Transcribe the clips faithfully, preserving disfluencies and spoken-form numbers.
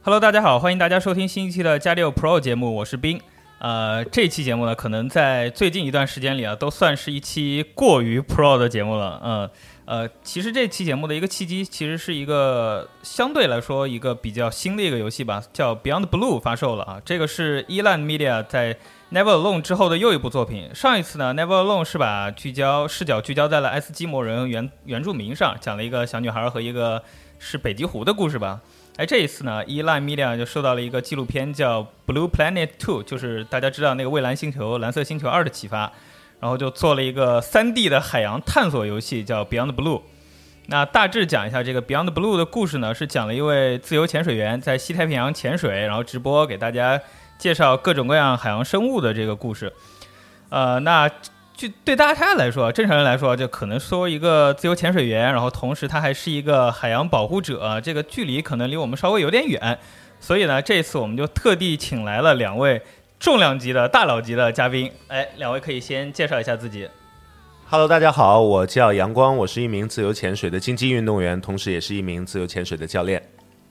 Hello， 大家好，欢迎大家收听新一期的加六 Pro 节目，我是冰。呃，这期节目呢，可能在最近一段时间里啊，都算是一期过于 Pro 的节目了。嗯，呃，其实这期节目的一个契机，其实是一个相对来说一个比较新的一个游戏吧，叫 Beyond Blue 发售了啊。这个是 Elan Media 在 Never Alone 之后的又一部作品。上一次呢 Never Alone 是把聚焦视角聚焦在了爱斯基摩人原原住民上，讲了一个小女孩和一个是北极狐的故事吧。哎，这一次呢 Elan Media 就收到了一个纪录片叫 Blue Planet 二，就是大家知道那个蔚蓝星球蓝色星球二的启发，然后就做了一个 三 D 的海洋探索游戏叫 Beyond Blue。 那大致讲一下这个 Beyond Blue 的故事呢，是讲了一位自由潜水员在西太平洋潜水，然后直播给大家介绍各种各样海洋生物的这个故事。呃，那就对大家来说，正常人来说，就可能说一个自由潜水员，然后同时他还是一个海洋保护者，这个距离可能离我们稍微有点远。所以呢，这次我们就特地请来了两位重量级的大佬级的嘉宾。哎，两位可以先介绍一下自己。 Hello， 大家好，我叫阳光，我是一名自由潜水的竞技运动员，同时也是一名自由潜水的教练。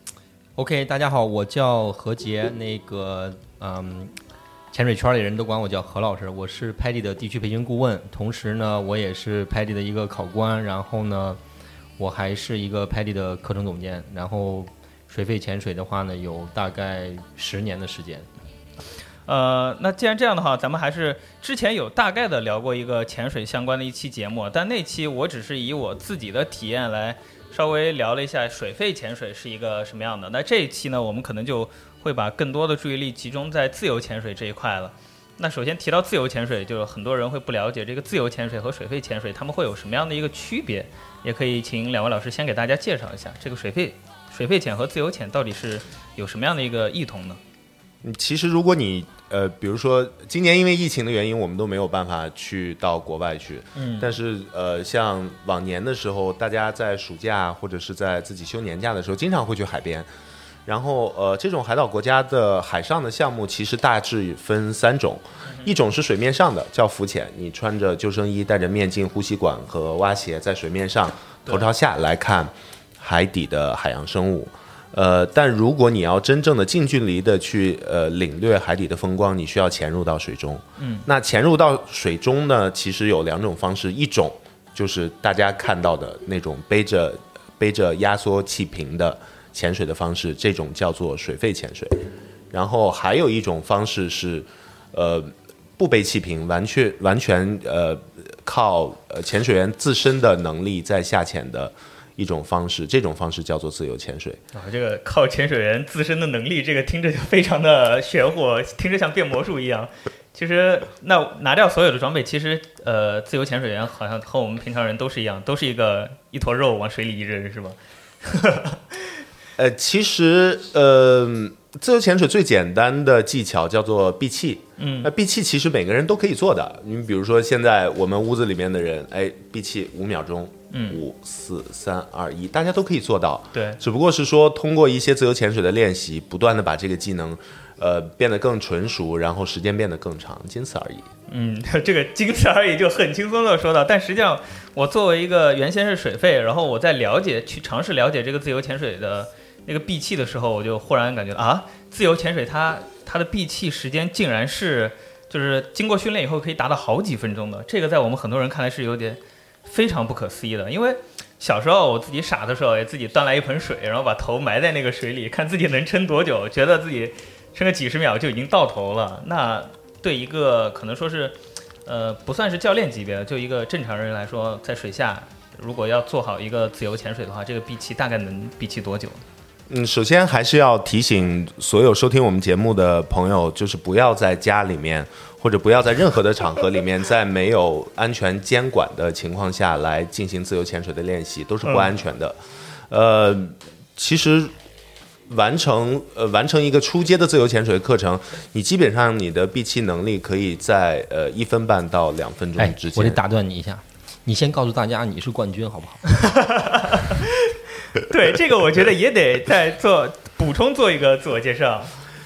OK， 大家好，我叫何杰，那个嗯。潜水圈里人都管我叫何老师，我是 P A D I 的地区培训顾问，同时呢，我也是 P A D I 的一个考官，然后呢，我还是一个 P A D I 的课程总监，然后水肺潜水的话呢，有大概十年的时间。 呃，那既然这样的话，咱们还是之前有大概的聊过一个潜水相关的一期节目，但那期我只是以我自己的体验来稍微聊了一下水肺潜水是一个什么样的。那这一期呢，我们可能就会把更多的注意力集中在自由潜水这一块了。那首先提到自由潜水，就很多人会不了解这个自由潜水和水肺潜水它们会有什么样的一个区别，也可以请两位老师先给大家介绍一下这个水肺水肺潜和自由潜到底是有什么样的一个异同呢？ 其实如果你呃，比如说今年因为疫情的原因，我们都没有办法去到国外去，嗯，但是呃，像往年的时候，大家在暑假或者是在自己休年假的时候，经常会去海边。然后呃，这种海岛国家的海上的项目其实大致分三种，一种是水面上的，叫浮潜，你穿着救生衣，戴着面镜、呼吸管和蛙鞋，在水面上头朝下来看海底的海洋生物。呃，但如果你要真正的近距离的去呃领略海底的风光，你需要潜入到水中。嗯，那潜入到水中呢，其实有两种方式，一种就是大家看到的那种背着背着压缩气瓶的潜水的方式，这种叫做水肺潜水。然后还有一种方式是，呃，不背气瓶，完全完全呃靠呃潜水员自身的能力在下潜的一种方式，这种方式叫做自由潜水。 啊，这个靠潜水员自身的能力，这个听着就非常的玄乎，听着像变魔术一样。其实那拿掉所有的装备，其实呃，自由潜水员好像和我们平常人都是一样，都是一个一坨肉往水里一扔，是吧？ 呃，其实呃，自由潜水最简单的技巧叫做闭气。嗯，那闭气其实每个人都可以做的。你比如说现在我们屋子里面的人，哎，闭气五秒钟。嗯，五四三二一，大家都可以做到。 对， 只不过是说通过一些自由潜水的练习，不断的把这个技能，呃，变得更纯熟，然后时间变得更长，仅此而已。 嗯，这个仅此而已就很轻松的说到，但实际上我作为一个原先是水肺，然后我在了解去尝试了解这个自由潜水的那个闭气的时候，我就忽然感觉啊，自由潜水它它的闭气时间竟然是就是经过训练以后可以达到好几分钟的，这个在我们很多人看来是有点非常不可思议的。因为小时候我自己傻的时候也自己端来一盆水，然后把头埋在那个水里，看自己能撑多久，觉得自己撑个几十秒就已经到头了。那对一个可能说是呃不算是教练级别的，就一个正常人来说，在水下如果要做好一个自由潜水的话，这个闭气大概能闭气多久？ 嗯，首先还是要提醒所有收听我们节目的朋友，就是不要在家里面或者不要在任何的场合里面，在没有安全监管的情况下来进行自由潜水的练习，都是不安全的。嗯、呃，其实完成呃完成一个初阶的自由潜水课程，你基本上你的闭气能力可以在呃一分半到两分钟之间。 哎，我得打断你一下，你先告诉大家你是冠军好不好？ 对，这个我觉得也得再做补充做一个自我介绍。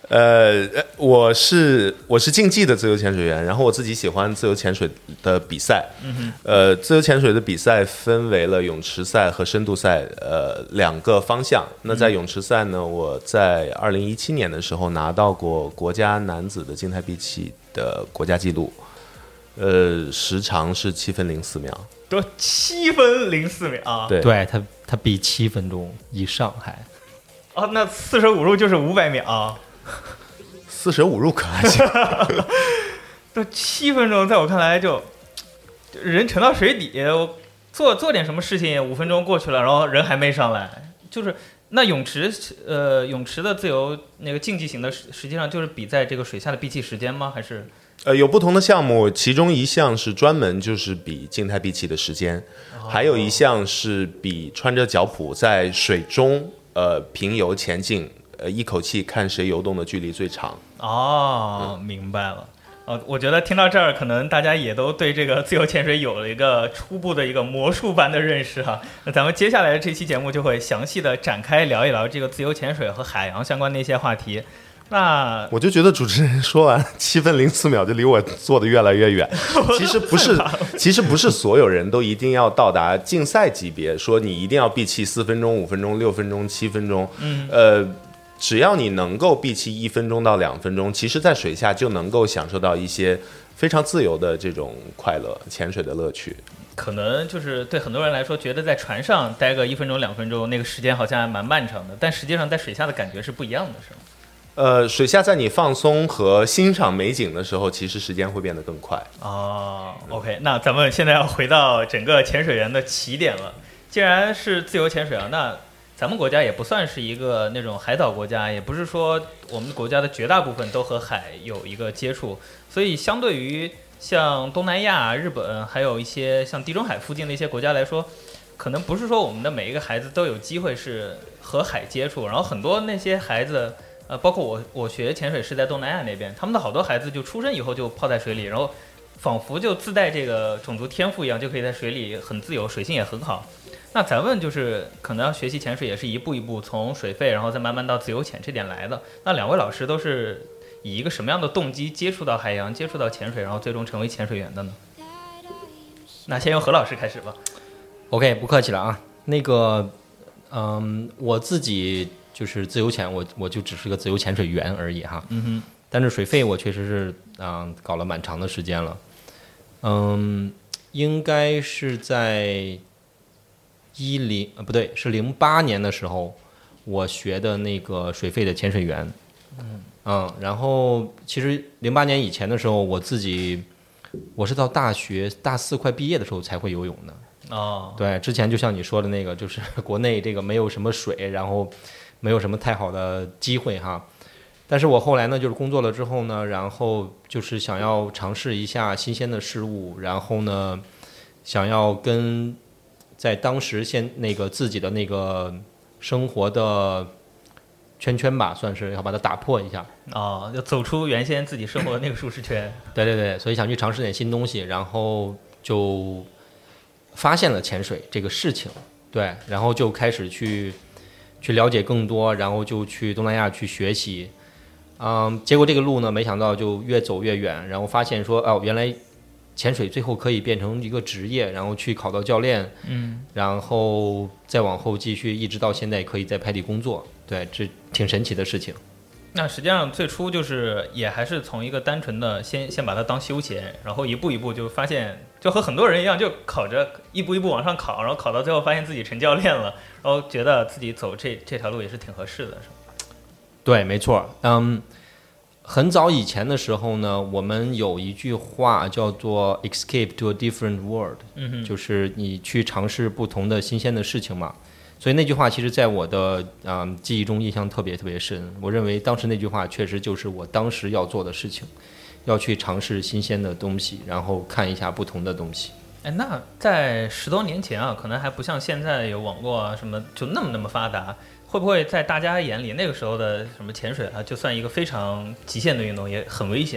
呃，我是我是竞技的自由潜水员，然后我自己喜欢自由潜水的比赛。嗯哼，呃，自由潜水的比赛分为了泳池赛和深度赛，呃，两个方向。那在泳池赛呢，我在二零一七年的时候拿到过国家男子的静态闭气的国家纪录，呃，时长是七分零四秒。 都七分零四秒啊！ 对， 对他他比七分钟以上还。 哦，那四舍五入就是五百秒。 四舍五入可还行？ 都七分钟，在我看来就人沉到水底，我做做点什么事情，五分钟过去了，然后人还没上来。就是那泳池，呃，泳池的自由那个竞技型的，实际上就是比在这个水下的闭气时间吗？还是？ 呃，有不同的项目，其中一项是专门就是比静态闭气的时间，哦、还有一项是比穿着脚蹼在水中呃平游前进。呃，一口气看谁游动的距离最长。 哦，嗯、明白了。呃，我觉得听到这儿，可能大家也都对这个自由潜水有了一个初步的一个魔术般的认识哈。那咱们接下来的这期节目就会详细的展开聊一聊这个自由潜水和海洋相关的一些话题。那我就觉得主持人说完七分零四秒就离我坐得越来越远。其实不是，其实不是所有人都一定要到达竞赛级别，说你一定要闭气四分钟、五分钟、六分钟、七分钟。嗯，呃。只要你能够闭气一分钟到两分钟，其实在水下就能够享受到一些非常自由的这种快乐，潜水的乐趣。 可能就是对很多人来说，觉得在船上待个一分钟两分钟，那个时间好像还蛮漫长的，但实际上在水下的感觉是不一样的，是吗？ 呃，水下在你放松和欣赏美景的时候，其实时间会变得更快。 哦 ，OK， 那咱们现在要回到整个潜水员的起点了。既然是自由潜水啊，那咱们国家也不算是一个那种海岛国家，也不是说我们国家的绝大部分都和海有一个接触，所以相对于像东南亚、日本，还有一些像地中海附近的一些国家来说，可能不是说我们的每一个孩子都有机会是和海接触。然后很多那些孩子，呃，包括我，我学潜水是在东南亚那边，他们的好多孩子就出生以后就泡在水里，然后仿佛就自带这个种族天赋一样，就可以在水里很自由，水性也很好。那咱们就是可能要学习潜水，也是一步一步从水肺，然后再慢慢到自由潜这点来的。那两位老师都是以一个什么样的动机接触到海洋，接触到潜水，然后最终成为潜水员的呢？那先由何老师开始吧。 OK， 不客气了啊。那个，嗯，我自己就是自由潜，我我就只是个自由潜水员而已哈。嗯哼。但是水肺我确实是啊、嗯、搞了蛮长的时间了。嗯，应该是在。一零呃不对，是零八年的时候，我学的那个水肺的潜水员，嗯嗯，然后其实零八年以前的时候，我自己我是到大学大四快毕业的时候才会游泳的。 哦， 对，之前就像你说的那个，就是国内这个没有什么水，然后没有什么太好的机会哈。但是我后来呢，就是工作了之后呢，然后就是想要尝试一下新鲜的事物，然后呢，想要跟在当时现那个自己的那个生活的圈圈吧，算是要把它打破一下。 哦，要走出原先自己生活的那个舒适圈。 对对对，所以想去尝试点新东西，然后就发现了潜水这个事情。对，然后就开始去去了解更多，然后就去东南亚去学习。嗯，结果这个路呢，没想到就越走越远，然后发现说，哦，原来潜水最后可以变成一个职业，然后去考到教练，嗯，然后再往后继续，一直到现在可以在派地工作，对，这挺神奇的事情。 那实际上最初就是也还是从一个单纯的先先把它当休闲，然后一步一步就发现，就和很多人一样，就考着一步一步往上考，然后考到最后发现自己成教练了，然后觉得自己走这这条路也是挺合适的，是吗？ 对，没错，嗯。很早以前的时候呢，我们有一句话叫做 escape to a different world，嗯，就是你去尝试不同的新鲜的事情嘛。所以那句话其实在我的、嗯、记忆中印象特别特别深。我认为当时那句话确实就是我当时要做的事情，要去尝试新鲜的东西，然后看一下不同的东西。 哎，那在十多年前啊，可能还不像现在有网络啊什么就那么那么发达。会不会在大家眼里，那个时候的什么潜水啊，就算一个非常极限的运动，也很危险？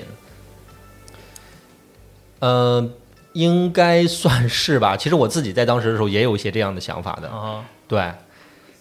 呃，应该算是吧。其实我自己在当时的时候也有一些这样的想法的。 啊， 对。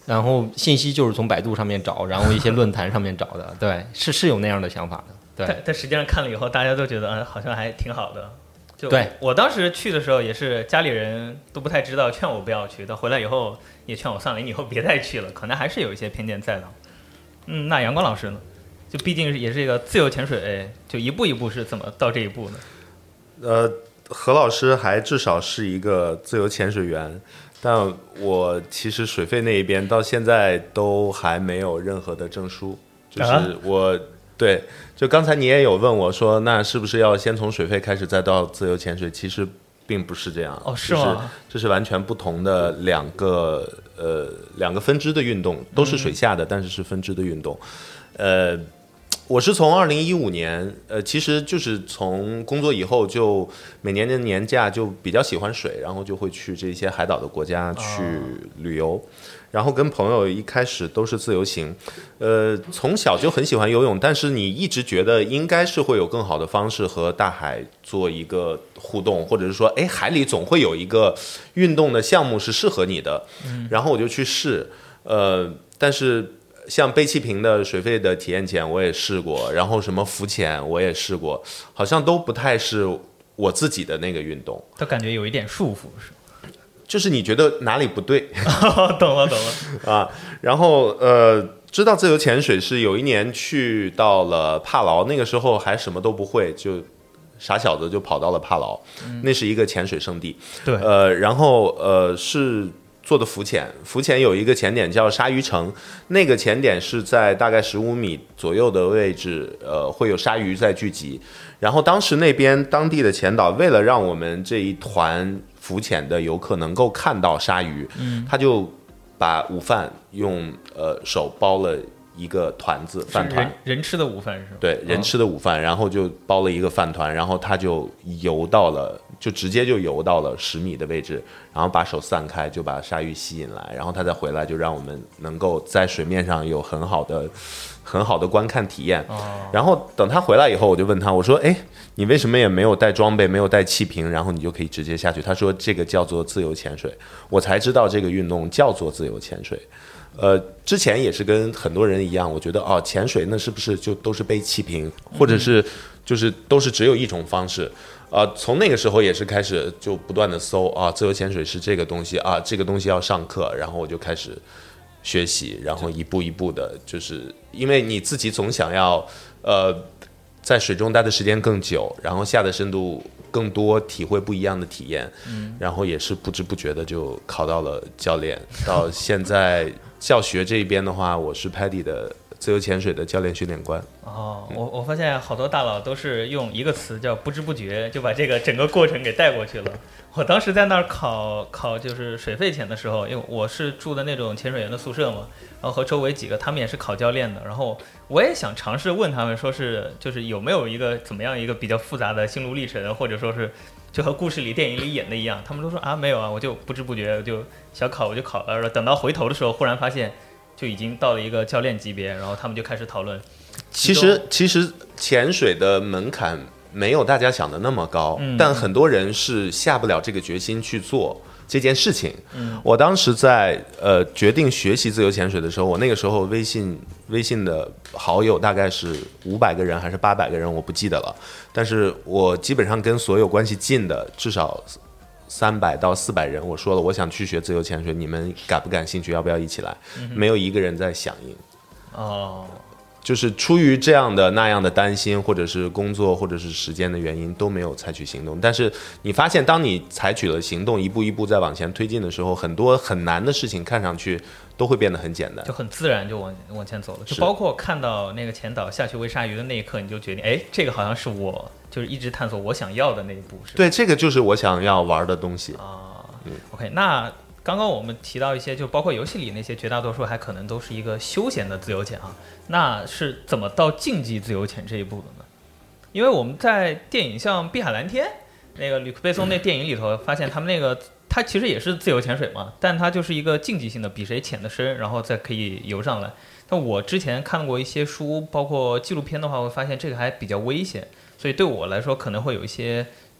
然后信息就是从百度上面找，然后一些论坛上面找的，对，是是有那样的想法的，对。 但但实际上看了以后，大家都觉得嗯，好像还挺好的。就对， 我当时去的时候也是家里人都不太知道，劝我不要去，但回来以后也劝我算了，你以后别再去了，可能还是有一些偏见在的。嗯，那阳光老师呢？就毕竟也是一个自由潜水，就一步一步是怎么到这一步呢？ 呃，何老师还至少是一个自由潜水员，但我其实水费那一边到现在都还没有任何的证书，就是我、啊、对，就刚才你也有问我说，那是不是要先从水费开始再到自由潜水？其实并不是这样， 哦，是吗？ 这是完全不同的两个呃两个分支的运动，都是水下的，嗯、但是是分支的运动，呃。我是从二零一五年，呃，其实就是从工作以后，就每年的年假就比较喜欢水，然后就会去这些海岛的国家去旅游，哦、然后跟朋友一开始都是自由行，呃，从小就很喜欢游泳，但是你一直觉得应该是会有更好的方式和大海做一个互动，或者是说，哎，海里总会有一个运动的项目是适合你的，嗯、然后我就去试，呃，但是。像背气瓶的水肺的体验潜我也试过，然后什么浮潜我也试过，好像都不太是我自己的那个运动， 都感觉有一点束缚，是就是你觉得哪里不对？ 懂了懂了啊，然后呃，知道自由潜水是有一年去到了帕劳，那个时候还什么都不会，就傻小子就跑到了帕劳，嗯、那是一个潜水圣地， 对， 呃，然后呃是。做的浮潜，浮潜有一个潜点叫鲨鱼城，那个潜点是在大概十五米左右的位置，呃，会有鲨鱼在聚集。然后当时那边当地的潜导为了让我们这一团浮潜的游客能够看到鲨鱼，嗯，他就把午饭用呃手包了一个团子饭团， 人人吃的午饭是吧？ 对，人吃的午饭，然后就包了一个饭团，然后他就游到了，就直接就游到了十米的位置，然后把手散开，就把鲨鱼吸引来，然后他再回来，就让我们能够在水面上有很好的、很好的观看体验。哦、然后等他回来以后，我就问他，我说：“哎，你为什么也没有带装备，没有带气瓶，然后你就可以直接下去？”他说：“这个叫做自由潜水。”我才知道这个运动叫做自由潜水。呃，之前也是跟很多人一样，我觉得哦，潜水那是不是就都是背气瓶，或者是就是都是只有一种方式？呃，从那个时候也是开始就不断的搜啊，自由潜水是这个东西啊，这个东西要上课，然后我就开始学习，然后一步一步的，就是因为你自己总想要呃在水中待的时间更久，然后下的深度更多，体会不一样的体验，嗯，然后也是不知不觉的就考到了教练，到现在。教学这一边的话，我是 Paddy 的自由潜水的教练训练官。 哦，我我发现好多大佬都是用一个词叫不知不觉就把这个整个过程给带过去了。我当时在那儿考考就是水肺潜的时候，因为我是住的那种潜水员的宿舍嘛，然后和周围几个他们也是考教练的，然后我也想尝试问他们说是就是有没有一个怎么样一个比较复杂的心路历程，或者说是就和故事里电影里演的一样，他们都说啊没有啊，我就不知不觉就小考我就考了，等到回头的时候忽然发现就已经到了一个教练级别，然后他们就开始讨论。 其实其实潜水的门槛没有大家想的那么高，嗯、但很多人是下不了这个决心去做这件事情。嗯、我当时在呃决定学习自由潜水的时候，我那个时候微信微信的好友大概是五百个人还是八百个人，我不记得了。但是我基本上跟所有关系近的至少三百到四百人，我说了我想去学自由潜水，你们感不感兴趣？要不要一起来？嗯、没有一个人在响应。哦。就是出于这样的那样的担心，或者是工作或者是时间的原因，都没有采取行动。但是你发现当你采取了行动，一步一步在往前推进的时候，很多很难的事情看上去都会变得很简单， 就很自然就往往前走了。就包括看到那个潜导下去喂鲨鱼的那一刻，你就决定哎，这个好像是我就是一直探索我想要的那一步。是对，这个就是我想要玩的东西啊。嗯、OK， 那刚刚我们提到一些，就包括游戏里那些，绝大多数还可能都是一个休闲的自由潜啊。那是怎么到竞技自由潜这一步的呢？因为我们在电影像《碧海蓝天》那个吕克贝松那电影里头，发现他们那个它其实也是自由潜水嘛，但它就是一个竞技性的，比谁潜得深，然后再可以游上来。但我之前看过一些书，包括纪录片的话，会发现这个还比较危险，所以对我来说可能会有一些。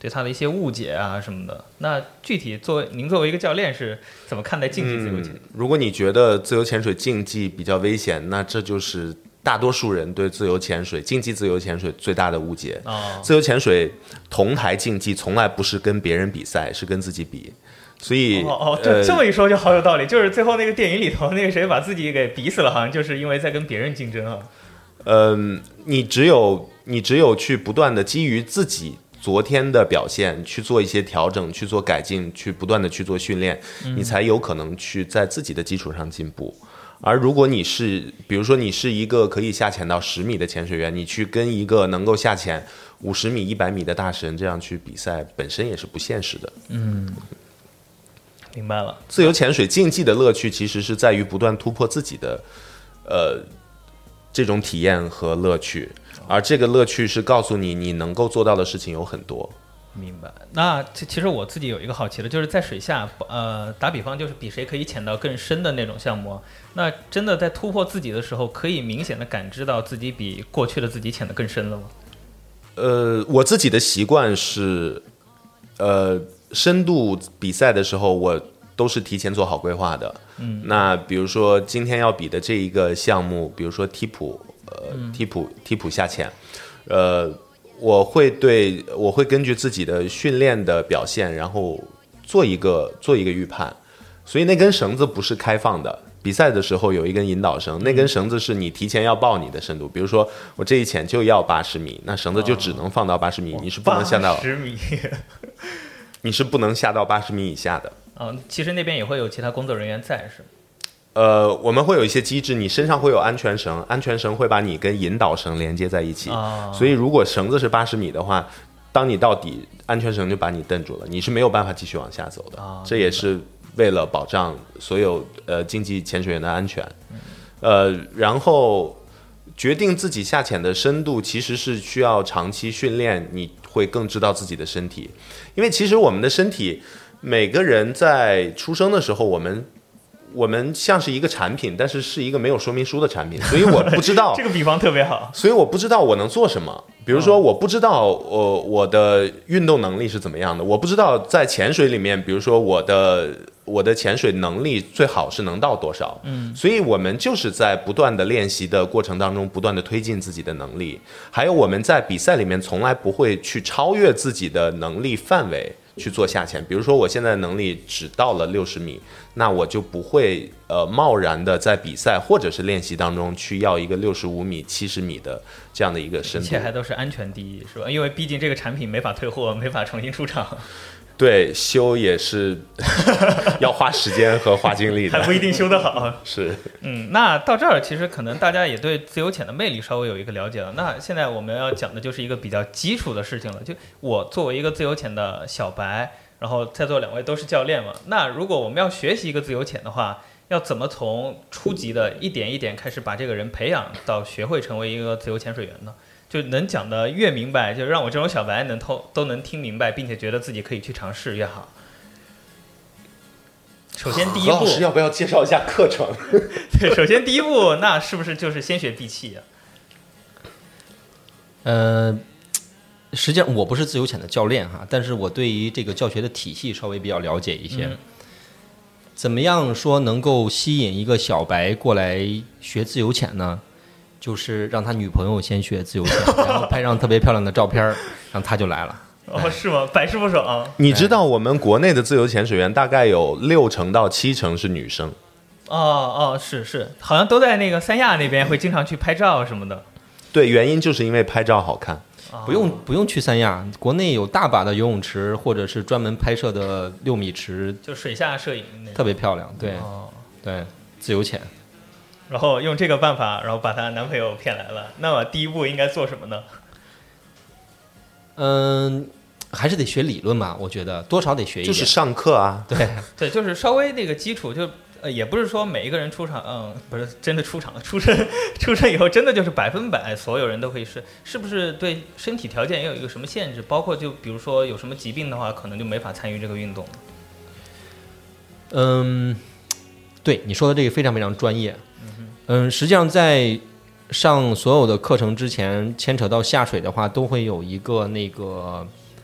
对他的一些误解啊什么的。那具体作为您作为一个教练是怎么看待竞技自由潜？ 嗯，如果你觉得自由潜水竞技比较危险，那这就是大多数人对自由潜水、竞技自由潜水最大的误解。 哦， 自由潜水同台竞技从来不是跟别人比赛，是跟自己比。所以哦哦，这、呃、这么一说就好有道理。就是最后那个电影里头，那个谁把自己给逼死了，好像就是因为在跟别人竞争啊。 嗯、呃，你只有你只有去不断的基于自己昨天的表现去做一些调整，去做改进，去不断的去做训练，你才有可能去在自己的基础上进步。而如果你是，比如说你是一个可以下潜到十米的潜水员，你去跟一个能够下潜五十米、一百米的大神这样去比赛，本身也是不现实的。 嗯，明白了。 自由潜水竞技的乐趣其实是在于不断突破自己的，呃，这种体验和乐趣。而这个乐趣是告诉你，你能够做到的事情有很多。 明白。那其实我自己有一个好奇的，就是在水下，呃，打比方就是比谁可以潜到更深的那种项目。那真的在突破自己的时候，可以明显的感知到自己比过去的自己潜得更深了吗？ 呃，我自己的习惯是，呃，深度比赛的时候，我都是提前做好规划的。嗯。那比如说今天要比的这一个项目，比如说梯普。呃，梯普梯普下潜，呃，我会对我会根据自己的训练的表现，然后做一个做一个预判。所以那根绳子不是开放的，比赛的时候有一根引导绳，那根绳子是你提前要报你的深度。比如说我这一潜就要八十米，那绳子就只能放到八十米，哦、你是不能下到八十米， 你是不能下到八十米以下的。 嗯，其实那边也会有其他工作人员在，是吗？ 呃，我们会有一些机制，你身上会有安全绳，安全绳会把你跟引导绳连接在一起。 哦、 所以如果绳子是八十米的话，当你到底，安全绳就把你蹬住了，你是没有办法继续往下走的。 哦、 这也是为了保障所有呃竞技潜水员的安全。呃，然后决定自己下潜的深度，其实是需要长期训练，你会更知道自己的身体。因为其实我们的身体，每个人在出生的时候，我们。我们像是一个产品，但是是一个没有说明书的产品，所以我不知道这个比方特别好， 所以我不知道我能做什么。比如说，我不知道我我的运动能力是怎么样的，我不知道在潜水里面，比如说我的我的潜水能力最好是能到多少。嗯，所以我们就是在不断的练习的过程当中，不断的推进自己的能力。还有我们在比赛里面从来不会去超越自己的能力范围。去做下潜，比如说我现在的能力只到了六十米，那我就不会呃贸然的在比赛或者是练习当中去要一个六十五米、七十米的这样的一个深度。 一切还都是安全第一，是吧？因为毕竟这个产品没法退货，没法重新出厂。 对，修也是要花时间和花精力的， 还不一定修得好。 是， 嗯，那到这儿其实可能大家也对自由潜的魅力稍微有一个了解了。那现在我们要讲的就是一个比较基础的事情了。就我作为一个自由潜的小白，然后在座两位都是教练嘛，那如果我们要学习一个自由潜的话，要怎么从初级的一点一点开始把这个人培养到学会成为一个自由潜水员呢？就能讲得越明白，就让我这种小白能透都能听明白，并且觉得自己可以去尝试越好。首先第一步， 何老师要不要介绍一下课程？ 对，首先第一步，那是不是就是先学闭气啊？ 呃，实际上我不是自由潜的教练哈，但是我对于这个教学的体系稍微比较了解一些。嗯、怎么样说能够吸引一个小白过来学自由潜呢？就是让他女朋友先学自由潜，然后拍上特别漂亮的照片，然后他就来了。 哦，是吗？百试不爽。 你知道我们国内的自由潜水员大概有六成到七成是女生。 哦哦，是是，好像都在那个三亚那边会经常去拍照什么的。 对，原因就是因为拍照好看。 不用不用去三亚，国内有大把的游泳池，或者是专门拍摄的六米池， 就水下摄影那特别漂亮。对、 哦、 对，自由潜。 然后用这个办法，然后把她男朋友骗来了。那么第一步应该做什么呢？ 嗯，还是得学理论嘛，我觉得多少得学一点。 就是上课啊， 对对，就是稍微那个基础，就呃也不是说每一个人出场，嗯，不是真的出场了，出生出生以后真的就是百分百所有人都可以是，是不是对身体条件也有一个什么限制？包括就比如说有什么疾病的话，可能就没法参与这个运动。 嗯，对你说的这个非常非常专业。嗯，实际上在上所有的课程之前，牵扯到下水的话，都会有一个那个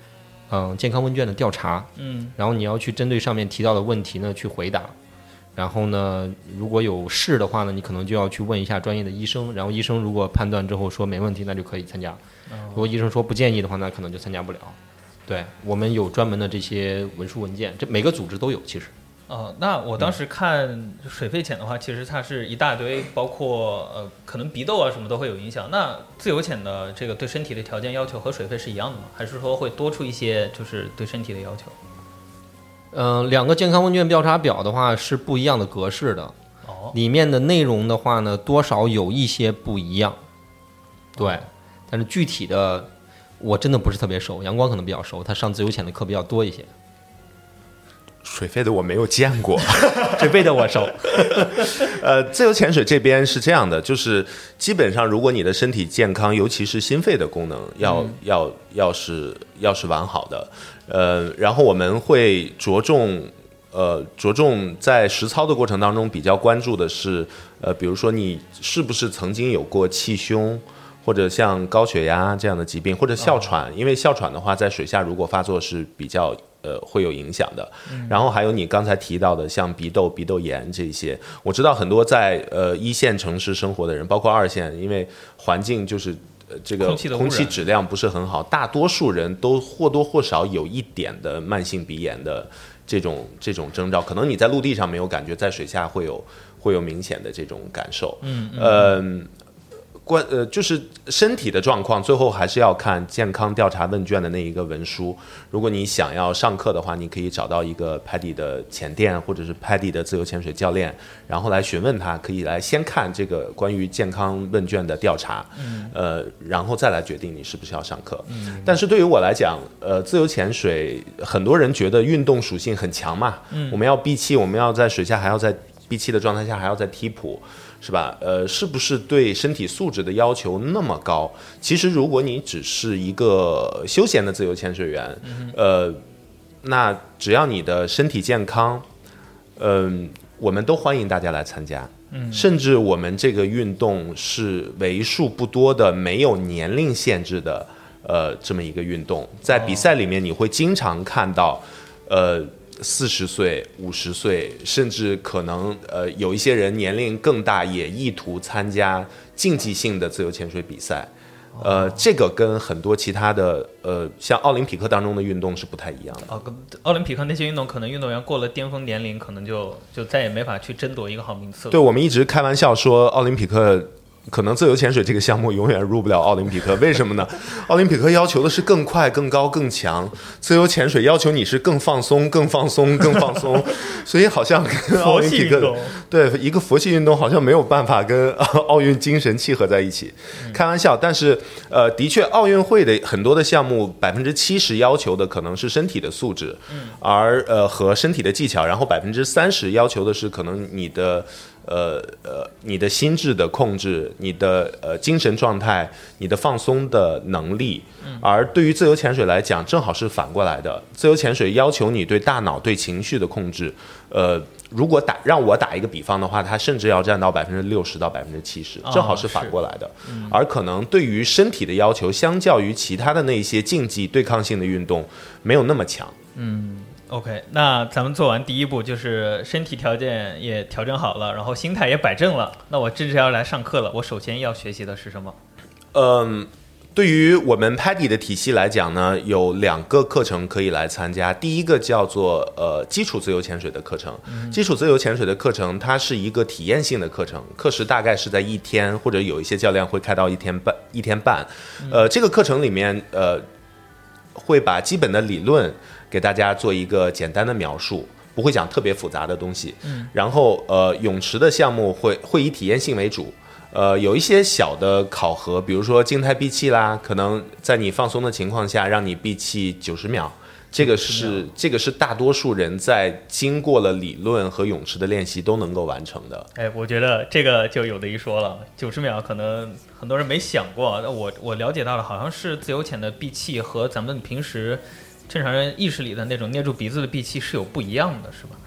嗯健康问卷的调查， 嗯， 然后你要去针对上面提到的问题呢去回答。然后呢，如果有事的话呢，你可能就要去问一下专业的医生，然后医生如果判断之后说没问题，那就可以参加。如果医生说不建议的话，那可能就参加不了。对，我们有专门的这些文书文件，这每个组织都有。其实， 哦，那我当时看水肺潜的话，其实它是一大堆，包括呃，可能鼻窦啊什么都会有影响。那自由潜的这个对身体的条件要求和水肺是一样的吗？还是说会多出一些就是对身体的要求？ 嗯、呃，两个健康问卷调查表的话是不一样的格式的， 哦， 里面的内容的话呢，多少有一些不一样。对， 哦、 但是具体的我真的不是特别熟，阳光可能比较熟，他上自由潜的课比较多一些。 水肺的我没有见过， 水肺的我熟。 呃，自由潜水这边是这样的，就是基本上如果你的身体健康，尤其是心肺的功能要、嗯、要要是要是完好的，呃，然后我们会着重呃着重在实操的过程当中比较关注的是，呃，比如说你是不是曾经有过气胸，或者像高血压这样的疾病，或者哮喘，哦、因为哮喘的话在水下如果发作是比较。呃，会有影响的。然后还有你刚才提到的，像鼻窦、鼻窦炎这些，我知道很多在呃一线城市生活的人，包括二线，因为环境就是呃这个空气质量不是很好，大多数人都或多或少有一点的慢性鼻炎的这种这种征兆。可能你在陆地上没有感觉，在水下会有会有明显的这种感受。嗯嗯。呃关呃，就是身体的状况，最后还是要看健康调查问卷的那一个文书。如果你想要上课的话，你可以找到一个 PADI 的潜店或者是 PADI 的自由潜水教练，然后来询问他，可以来先看这个关于健康问卷的调查，嗯、呃，然后再来决定你是不是要上课。嗯、但是对于我来讲，呃，自由潜水很多人觉得运动属性很强嘛，嗯、我们要闭气，我们要在水下还要在闭气的状态下还要在踢蹼。是吧？呃，是不是对身体素质的要求那么高？其实，如果你只是一个休闲的自由潜水员，呃，那只要你的身体健康，嗯、呃，我们都欢迎大家来参加。嗯，甚至我们这个运动是为数不多的没有年龄限制的，呃，这么一个运动，在比赛里面你会经常看到，呃。四十岁、五十岁，甚至可能呃有一些人年龄更大，也意图参加竞技性的自由潜水比赛。呃，这个跟很多其他的呃像奥林匹克当中的运动是不太一样的。 哦，奥林匹克那些运动，可能运动员过了巅峰年龄，可能就就再也没法去争夺一个好名次了。 对，我们一直开玩笑说奥林匹克。可能自由潜水这个项目永远入不了奥林匹克，为什么呢？奥林匹克要求的是更快、更高、更强，自由潜水要求你是更放松、更放松、更放松，所以好像跟奥林匹克对一个佛系运动好像没有办法跟奥运精神契合在一起。嗯、开玩笑，但是呃，的确，奥运会的很多的项目百分之七十要求的可能是身体的素质，嗯、而呃和身体的技巧，然后百分之三十要求的是可能你的。呃呃，你的心智的控制，你的呃精神状态，你的放松的能力，而对于自由潜水来讲，正好是反过来的。自由潜水要求你对大脑、对情绪的控制。呃，如果打让我打一个比方的话，它甚至要占到百分之六十到百分之七十，正好是反过来的。哦嗯、而可能对于身体的要求，相较于其他的那些竞技对抗性的运动，没有那么强。 嗯。OK， 那咱们做完第一步，就是身体条件也调整好了，然后心态也摆正了。那我这是要来上课了，我首先要学习的是什么？ 嗯，对于我们 PADI 的体系来讲呢，有两个课程可以来参加。第一个叫做呃基础自由潜水的课程，嗯、基础自由潜水的课程，它是一个体验性的课程，课时大概是在一天，或者有一些教练会开到一天半，一天半。呃，这个课程里面，呃，会把基本的理论。给大家做一个简单的描述，不会讲特别复杂的东西。嗯，然后呃，泳池的项目会会以体验性为主，呃，有一些小的考核，比如说静态闭气啦，可能在你放松的情况下，让你闭气九十秒，这个是这个是大多数人在经过了理论和泳池的练习都能够完成的。 哎，我觉得这个就有的一说了，九十秒可能很多人没想过，我我了解到了，好像是自由潜的闭气和咱们平时。正常人意识里的那种捏住鼻子的闭气是有不一样的，是吧？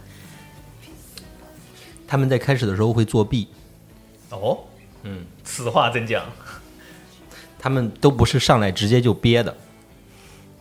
他们在开始的时候会作弊。 哦，嗯，此话怎讲？ 他们都不是上来直接就憋的，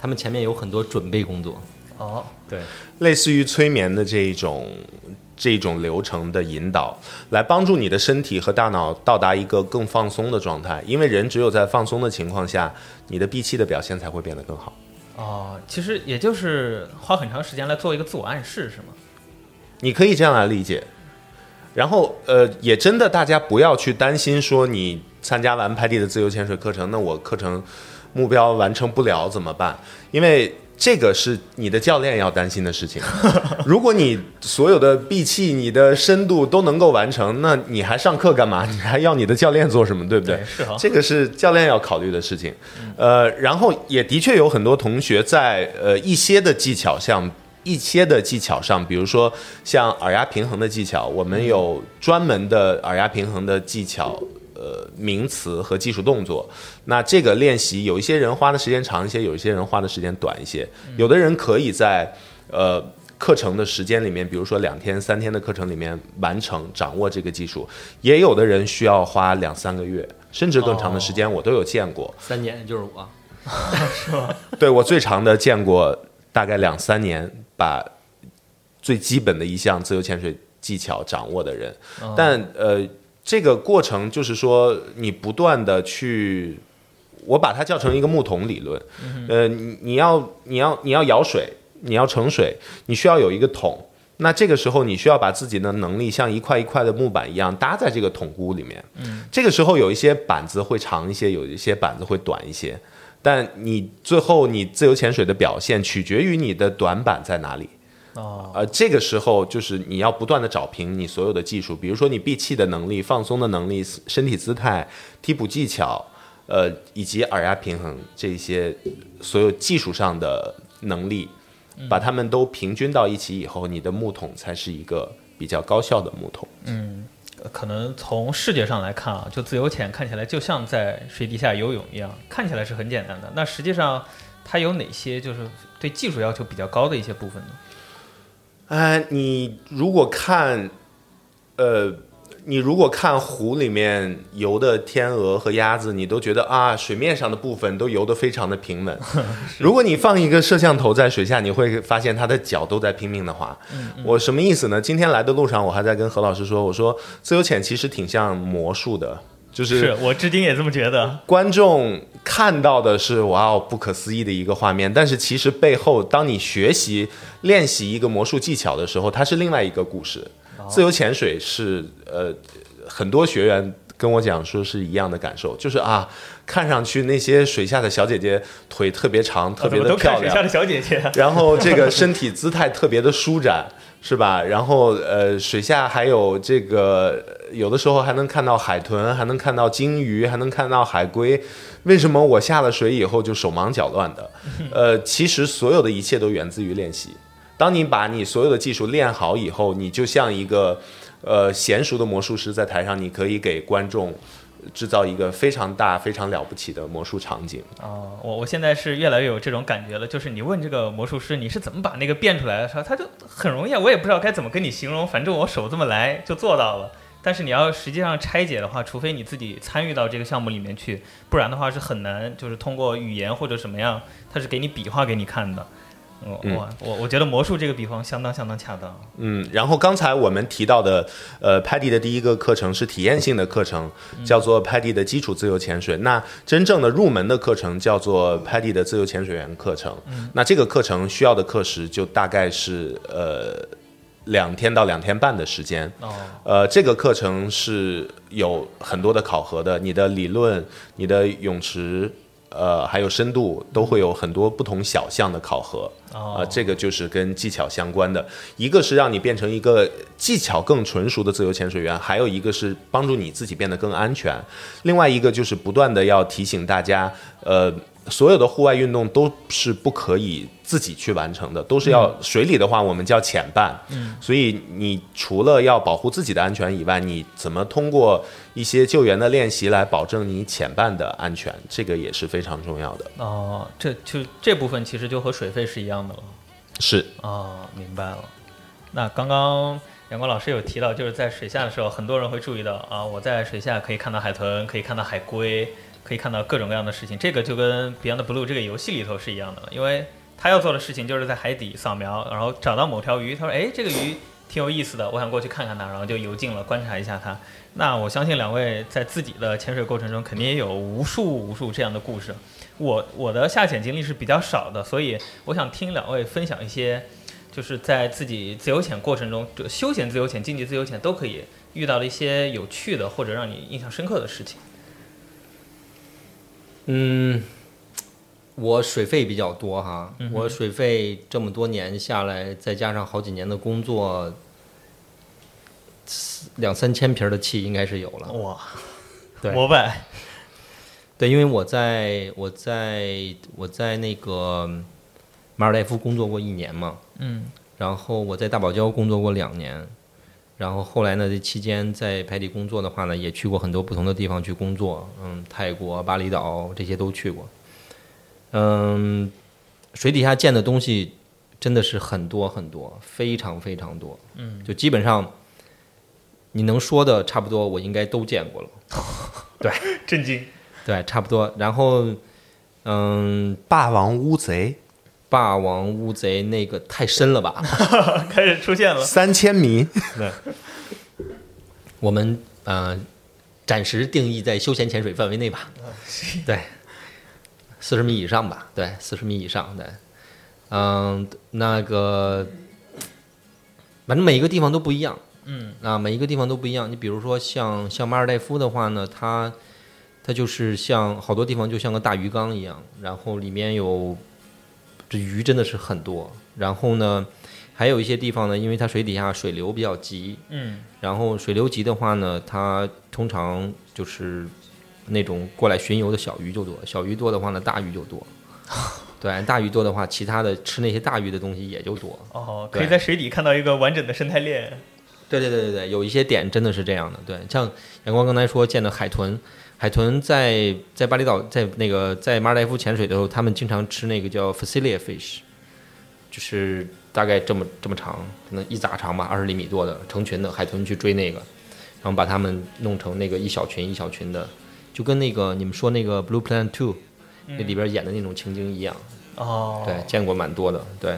他们前面有很多准备工作。 哦， 对， 类似于催眠的这一种这种流程的引导，来帮助你的身体和大脑到达一个更放松的状态。因为人只有在放松的情况下，你的闭气的表现才会变得更好。 哦，其实也就是花很长时间来做一个自我暗示，是吗？ 你可以这样来理解。然后，呃，也真的大家不要去担心说你参加完拍地的自由潜水课程，那我课程目标完成不了怎么办？因为这个是你的教练要担心的事情。如果你所有的闭气、你的深度都能够完成，那你还上课干嘛？你还要你的教练做什么？对不对？ 对，是啊， 这个是教练要考虑的事情。呃，然后也的确有很多同学在呃一些的技巧上。一些的技巧上，比如说像耳压平衡的技巧，我们有专门的耳压平衡的技巧，呃，名词和技术动作。那这个练习，有一些人花的时间长一些，有一些人花的时间短一些。有的人可以在呃课程的时间里面，比如说两天、三天的课程里面完成掌握这个技术，也有的人需要花两三个月，甚至更长的时间，我都有见过。 三年就是我， 是吧？ 对，我最长的见过大概两三年。把最基本的一项自由潜水技巧掌握的人，哦、但呃，这个过程就是说，你不断的去，我把它叫成一个木桶理论。嗯、呃，你你要你要你要舀水，你要盛水，你需要有一个桶。那这个时候，你需要把自己的能力像一块一块的木板一样搭在这个桶箍里面。嗯，这个时候有一些板子会长一些，有一些板子会短一些。但你最后你自由潜水的表现取决于你的短板在哪里。哦，呃，这个时候就是你要不断的找平你所有的技术，比如说你闭气的能力、放松的能力、身体姿态、踢捕技巧，呃，以及耳压平衡这些所有技术上的能力，把它们都平均到一起以后，你的木桶才是一个比较高效的木桶。 嗯。可能从视觉上来看啊，就自由潜看起来就像在水底下游泳一样，看起来是很简单的。那实际上它有哪些就是对技术要求比较高的一些部分呢？ 呃，你如果看，呃，你如果看湖里面游的天鹅和鸭子，你都觉得啊，水面上的部分都游得非常的平稳。如果你放一个摄像头在水下，你会发现它的脚都在拼命的滑。嗯嗯，我什么意思呢？今天来的路上，我还在跟何老师说，我说自由潜其实挺像魔术的。就是是我至今也这么觉得。 观众看到的是哇哦不可思议的一个画面，但是其实背后，当你学习练习一个魔术技巧的时候，它是另外一个故事。哦、自由潜水是呃，很多学员跟我讲说是一样的感受，就是啊，看上去那些水下的小姐姐腿特别长，特别的漂亮， 水下的小姐姐， 然后这个身体姿态特别的舒展。是吧？然后呃，水下还有这个，有的时候还能看到海豚，还能看到鲸鱼，还能看到海龟。为什么我下了水以后就手忙脚乱的？呃，其实所有的一切都源自于练习。当你把你所有的技术练好以后，你就像一个呃娴熟的魔术师在台上，你可以给观众制造一个非常大、非常了不起的魔术场景。 哦，我我现在是越来越有这种感觉了，就是你问这个魔术师你是怎么把那个变出来的时候，他就很容易，我也不知道该怎么跟你形容，反正我手这么来就做到了。但是你要实际上拆解的话，除非你自己参与到这个项目里面去，不然的话是很难，就是通过语言或者什么样，他是给你比划给你看的。我我我我觉得魔术这个比方相当相当恰当。 嗯，然后刚才我们提到的，呃，Paddy 的第一个课程是体验性的课程，叫做 Paddy 的基础自由潜水。那真正的入门的课程叫做 Paddy 的自由潜水员课程。嗯、那这个课程需要的课时就大概是呃两天到两天半的时间。哦。呃，这个课程是有很多的考核的，你的理论、你的泳池。呃，还有深度都会有很多不同小项的考核，啊、oh. 呃，这个就是跟技巧相关的。一个是让你变成一个技巧更纯熟的自由潜水员，还有一个是帮助你自己变得更安全。另外一个就是不断的要提醒大家，呃，所有的户外运动都是不可以自己去完成的，都是要、嗯、水里的话我们叫潜伴。嗯，所以你除了要保护自己的安全以外，你怎么通过一些救援的练习来保证你潜伴的安全，这个也是非常重要的。 哦，这就这部分其实就和水费是一样的了。 是。 哦，明白了。那刚刚阳光老师有提到，就是在水下的时候，很多人会注意到啊，我在水下可以看到海豚，可以看到海龟， 可以看到各种各样的事情。这个就跟 Beyond Blue 这个游戏里头是一样的了，因为他要做的事情就是在海底扫描，然后找到某条鱼，他说哎这个鱼挺有意思的，我想过去看看它，然后就游进了观察一下它。那我相信两位在自己的潜水过程中肯定也有无数无数这样的故事。我我的下潜经历是比较少的，所以我想听两位分享一些就是在自己自由潜过程中，就休闲自由潜、竞技自由潜都可以遇到的一些有趣的或者让你印象深刻的事情。 嗯，我水费比较多哈， 嗯、 我水费这么多年下来，再加上好几年的工作，两三千瓶的气应该是有了。 哇， 对， 膜拜。 对，因为我在我在我在那个马尔代夫工作过一年嘛， 嗯， 然后我在大堡礁工作过两年，然后后来呢，这期间在海底工作的话呢，也去过很多不同的地方去工作，嗯，泰国、巴厘岛这些都去过。嗯，水底下见的东西真的是很多很多，非常非常多， 嗯， 就基本上你能说的差不多，我应该都见过了。对， 震惊。 对，差不多。然后，嗯， 霸王乌贼， 霸王乌贼那个太深了吧？ 开始出现了， 三千米。 对，我们呃暂时定义在休闲潜水范围内吧。对，四十米以上吧。对，四十米以上。对，嗯，那个，反正每一个地方都不一样。 嗯， 啊，每一个地方都不一样。你比如说像像马尔代夫的话呢，它它就是像好多地方就像个大鱼缸一样，然后里面有这鱼真的是很多。然后呢，还有一些地方呢，因为它水底下水流比较急， 嗯， 然后水流急的话呢，它通常就是那种过来巡游的小鱼就多，小鱼多的话呢，大鱼就多。对，大鱼多的话，其他的吃那些大鱼的东西也就多。 哦，可以在水底看到一个完整的生态链。 对对对对对，有一些点真的是这样的。对，像阳光刚才说见的海豚。海豚在在巴厘岛，在那个在马尔代夫潜水的时候，他们经常吃那个叫 Phacelia fish， 就是大概这么这么长，可能一拃长吧，二十厘米多的成群的海豚去追那个，然后把它们弄成那个一小群一小群的，就跟那个你们说那个 Blue Planet two 那里边演的那种情景一样。 哦， 对，见过蛮多的。对，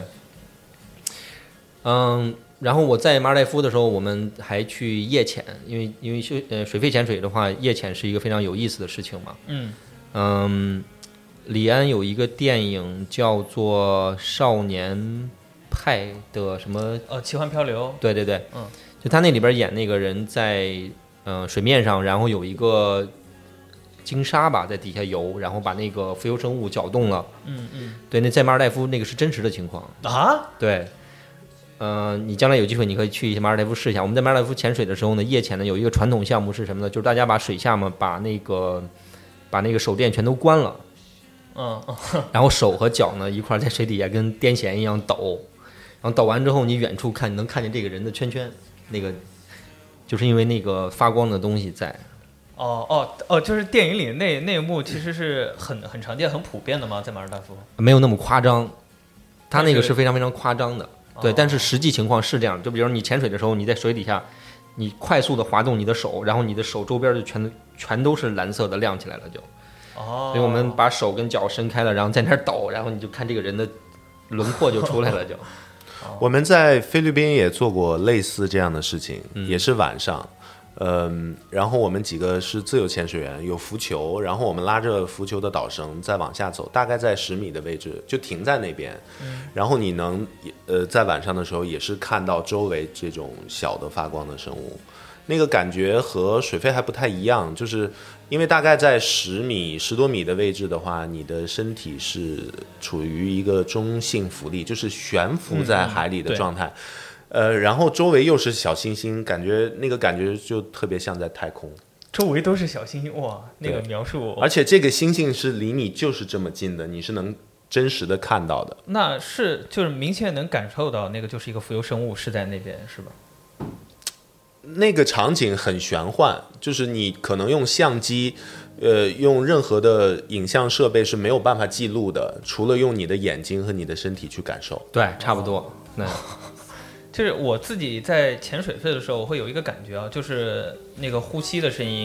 嗯。然后我在马尔代夫的时候，我们还去夜潜，因为因为休呃水肺潜水的话，夜潜是一个非常有意思的事情嘛。 嗯嗯，李安有一个电影叫做《少年派的什么》 呃奇幻漂流。 对对对， 嗯， 就他那里边演那个人在呃水面上，然后有一个鲸鲨吧在底下游，然后把那个浮游生物搅动了。 嗯嗯， 对，那在马尔代夫那个是真实的情况啊。 对。呃，你将来有机会你可以去一下马尔代夫试一下。我们在马尔代夫潜水的时候呢，夜潜呢有一个传统项目是什么呢？就是大家把水下嘛，把那个把那个手电全都关了， 嗯， 然后手和脚呢一块在水底下跟癫痫一样抖，然后抖完之后你远处看你能看见这个人的圈圈，那个就是因为那个发光的东西在。 哦哦哦，就是电影里那那一幕其实是很很常见、很普遍的吗？在马尔代夫没有那么夸张，他那个是非常非常夸张的。对，但是实际情况是这样，就比如你潜水的时候，你在水底下，你快速的滑动你的手，然后你的手周边就全全都是蓝色的亮起来了就。 哦。 所以我们把手跟脚伸开了，然后在那儿抖，然后你就看这个人的轮廓就出来了就。 我们在菲律宾也做过类似这样的事情， 嗯、 也是晚上。嗯，然后我们几个是自由潜水员，有浮球，然后我们拉着浮球的导绳再往下走，大概在十米的位置就停在那边。 嗯， 然后你能呃在晚上的时候也是看到周围这种小的发光的生物，那个感觉和水肺还不太一样，就是因为大概在十米十多米的位置的话，你的身体是处于一个中性浮力，就是悬浮在海里的状态。嗯呃，然后周围又是小星星，感觉那个感觉就特别像在太空， 周围都是小星星，哇，那个描述， 而且这个星星是离你就是这么近的，你是能真实的看到的。 那是就是明显能感受到那个就是一个浮游生物是在那边，是吧？ 那个场景很玄幻，就是你可能用相机，呃，用任何的影像设备是没有办法记录的，除了用你的眼睛和你的身体去感受。 对，差不多。那。 就是我自己在潜水费的时候，我会有一个感觉啊，就是那个呼吸的声音，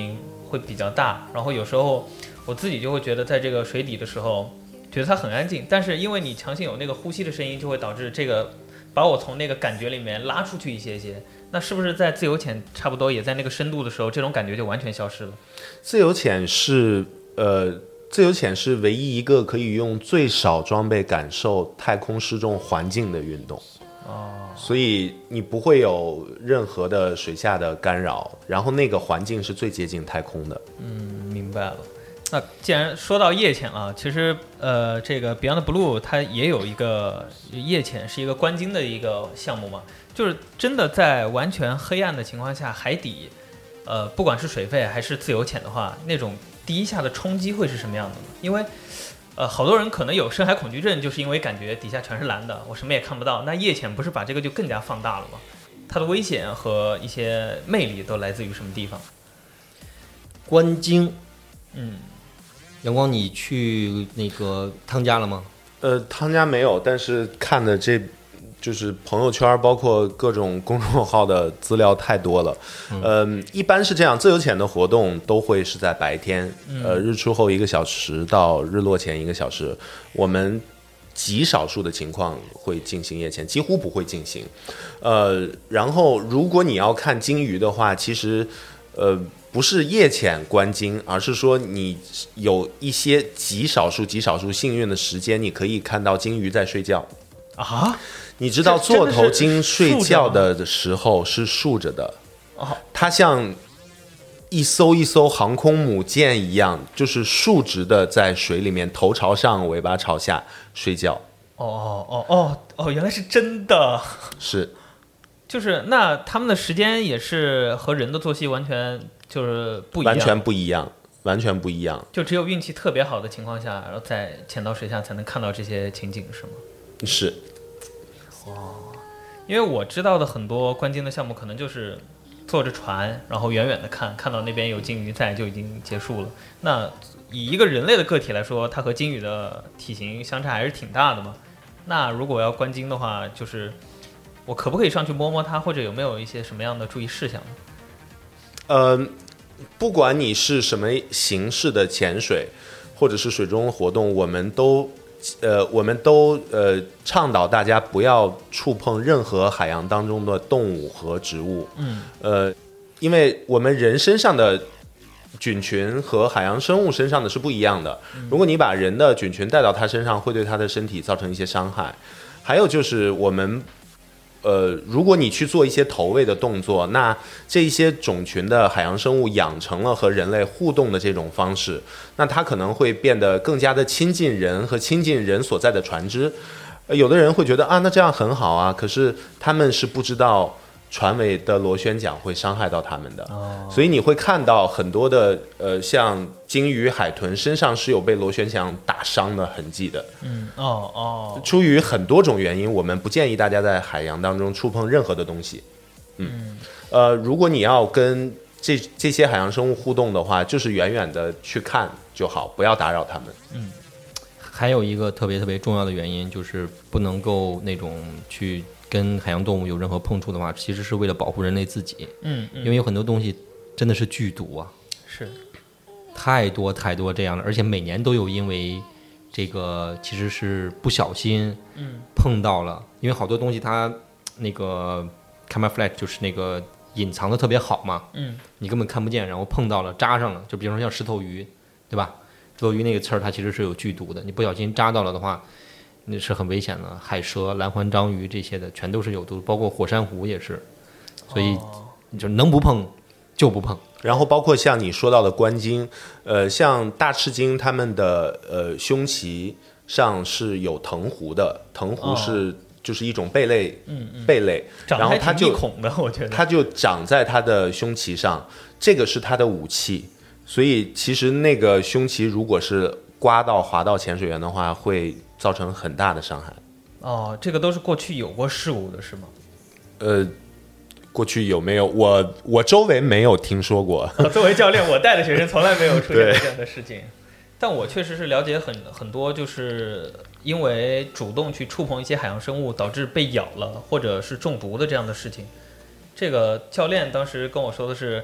会比较大，然后有时候我自己就会觉得在这个水底的时候觉得它很安静，但是因为你强行有那个呼吸的声音，就会导致这个把我从那个感觉里面拉出去一些些。那是不是在自由潜差不多也在那个深度的时候，这种感觉就完全消失了？ 自由潜是呃，自由潜是唯一一个可以用最少装备感受太空失重环境的运动。 哦， 所以你不会有任何的水下的干扰，然后那个环境是最接近太空的。 嗯，明白了。那既然说到夜潜了，其实呃，这个 Beyond Blue 它也有一个夜潜，是一个观鲸的一个项目嘛，就是真的在完全黑暗的情况下，海底，呃，不管是水肺还是自由潜的话，那种第一下的冲击会是什么样的呢？因为呃，好多人可能有深海恐惧症，就是因为感觉底下全是蓝的，我什么也看不到。那夜潜不是把这个就更加放大了吗？它的危险和一些魅力都来自于什么地方？ 观鲸， 嗯。 阳光，你去那个汤家了吗？ 呃，汤家没有，但是看的这就是朋友圈，包括各种公众号的资料太多了。嗯、呃，一般是这样，自由潜的活动都会是在白天，呃，日出后一个小时到日落前一个小时，我们极少数的情况会进行夜潜，几乎不会进行。呃，然后如果你要看鲸鱼的话，其实呃。不是夜潜观鲸，而是说你有一些极少数、极少数幸运的时间，你可以看到鲸鱼在睡觉啊。 你知道座头鲸睡觉的时候是竖着的，它像一艘一艘航空母舰一样，就是竖直的在水里面，头朝上，尾巴朝下睡觉。 哦哦哦哦哦，原来是真的。 是， 就是那他们的时间也是和人的作息完全。就是不一样， 完全不一样，完全不一样。 就只有运气特别好的情况下，然后在潜到水下才能看到这些情景，是吗？ 是。 哦，因为我知道的很多观鲸的项目，可能就是坐着船，然后远远的看，看到那边有鲸鱼在就已经结束了。那以一个人类的个体来说，它和鲸鱼的体型相差还是挺大的嘛。那如果要观鲸的话，就是我可不可以上去摸摸它，或者有没有一些什么样的注意事项呢？ 呃，不管你是什么形式的潜水，或者是水中活动，我们都，呃，我们都呃倡导大家不要触碰任何海洋当中的动物和植物。 嗯， 呃，因为我们人身上的菌群和海洋生物身上的是不一样的。如果你把人的菌群带到它身上，会对它的身体造成一些伤害。还有就是我们。呃，如果你去做一些投喂的动作，那这一些种群的海洋生物养成了和人类互动的这种方式，那它可能会变得更加的亲近人和亲近人所在的船只。呃、有的人会觉得啊，那这样很好啊，可是他们是不知道船尾的螺旋桨会伤害到他们的。哦、所以你会看到很多的呃，像鲸鱼、海豚身上是有被螺旋桨打伤的痕迹的。 嗯，哦哦。 出于很多种原因，我们不建议大家在海洋当中触碰任何的东西。嗯，嗯呃，如果你要跟这这些海洋生物互动的话，就是远远的去看就好，不要打扰他们。 嗯，还有一个特别特别重要的原因就是不能够那种去。跟海洋动物有任何碰触的话，其实是为了保护人类自己。 嗯，嗯因为有很多东西真的是剧毒啊， 是太多太多这样的，而且每年都有因为这个其实是不小心碰到了，嗯、因为好多东西它那个 camouflage 就是那个隐藏的特别好嘛， 嗯， 你根本看不见，然后碰到了扎上了，就比如说像石头鱼，对吧？石头鱼那个刺儿它其实是有剧毒的，你不小心扎到了的话。那是很危险的，海蛇、蓝环章鱼这些的全都是有毒，包括火山湖也是，所以你就能不碰就不碰。 然后包括像你说到的观鲸，呃，像大翅鲸它们的呃胸鳍上是有藤壶的，藤壶是就是一种贝类， 嗯嗯， 贝类，然后它就孔的，我觉得它就长在它的胸鳍上，这个是它的武器，所以其实那个胸鳍如果是刮到划到潜水员的话，会造成很大的伤害。 哦，这个都是过去有过事故的是吗？ 呃，过去有没有？我我周围没有听说过。 作为教练，我带的学生从来没有出现过这样的事情。但我确实是了解很很多，就是因为主动去触碰一些海洋生物，导致被咬了或者是中毒的这样的事情。这个教练当时跟我说的是，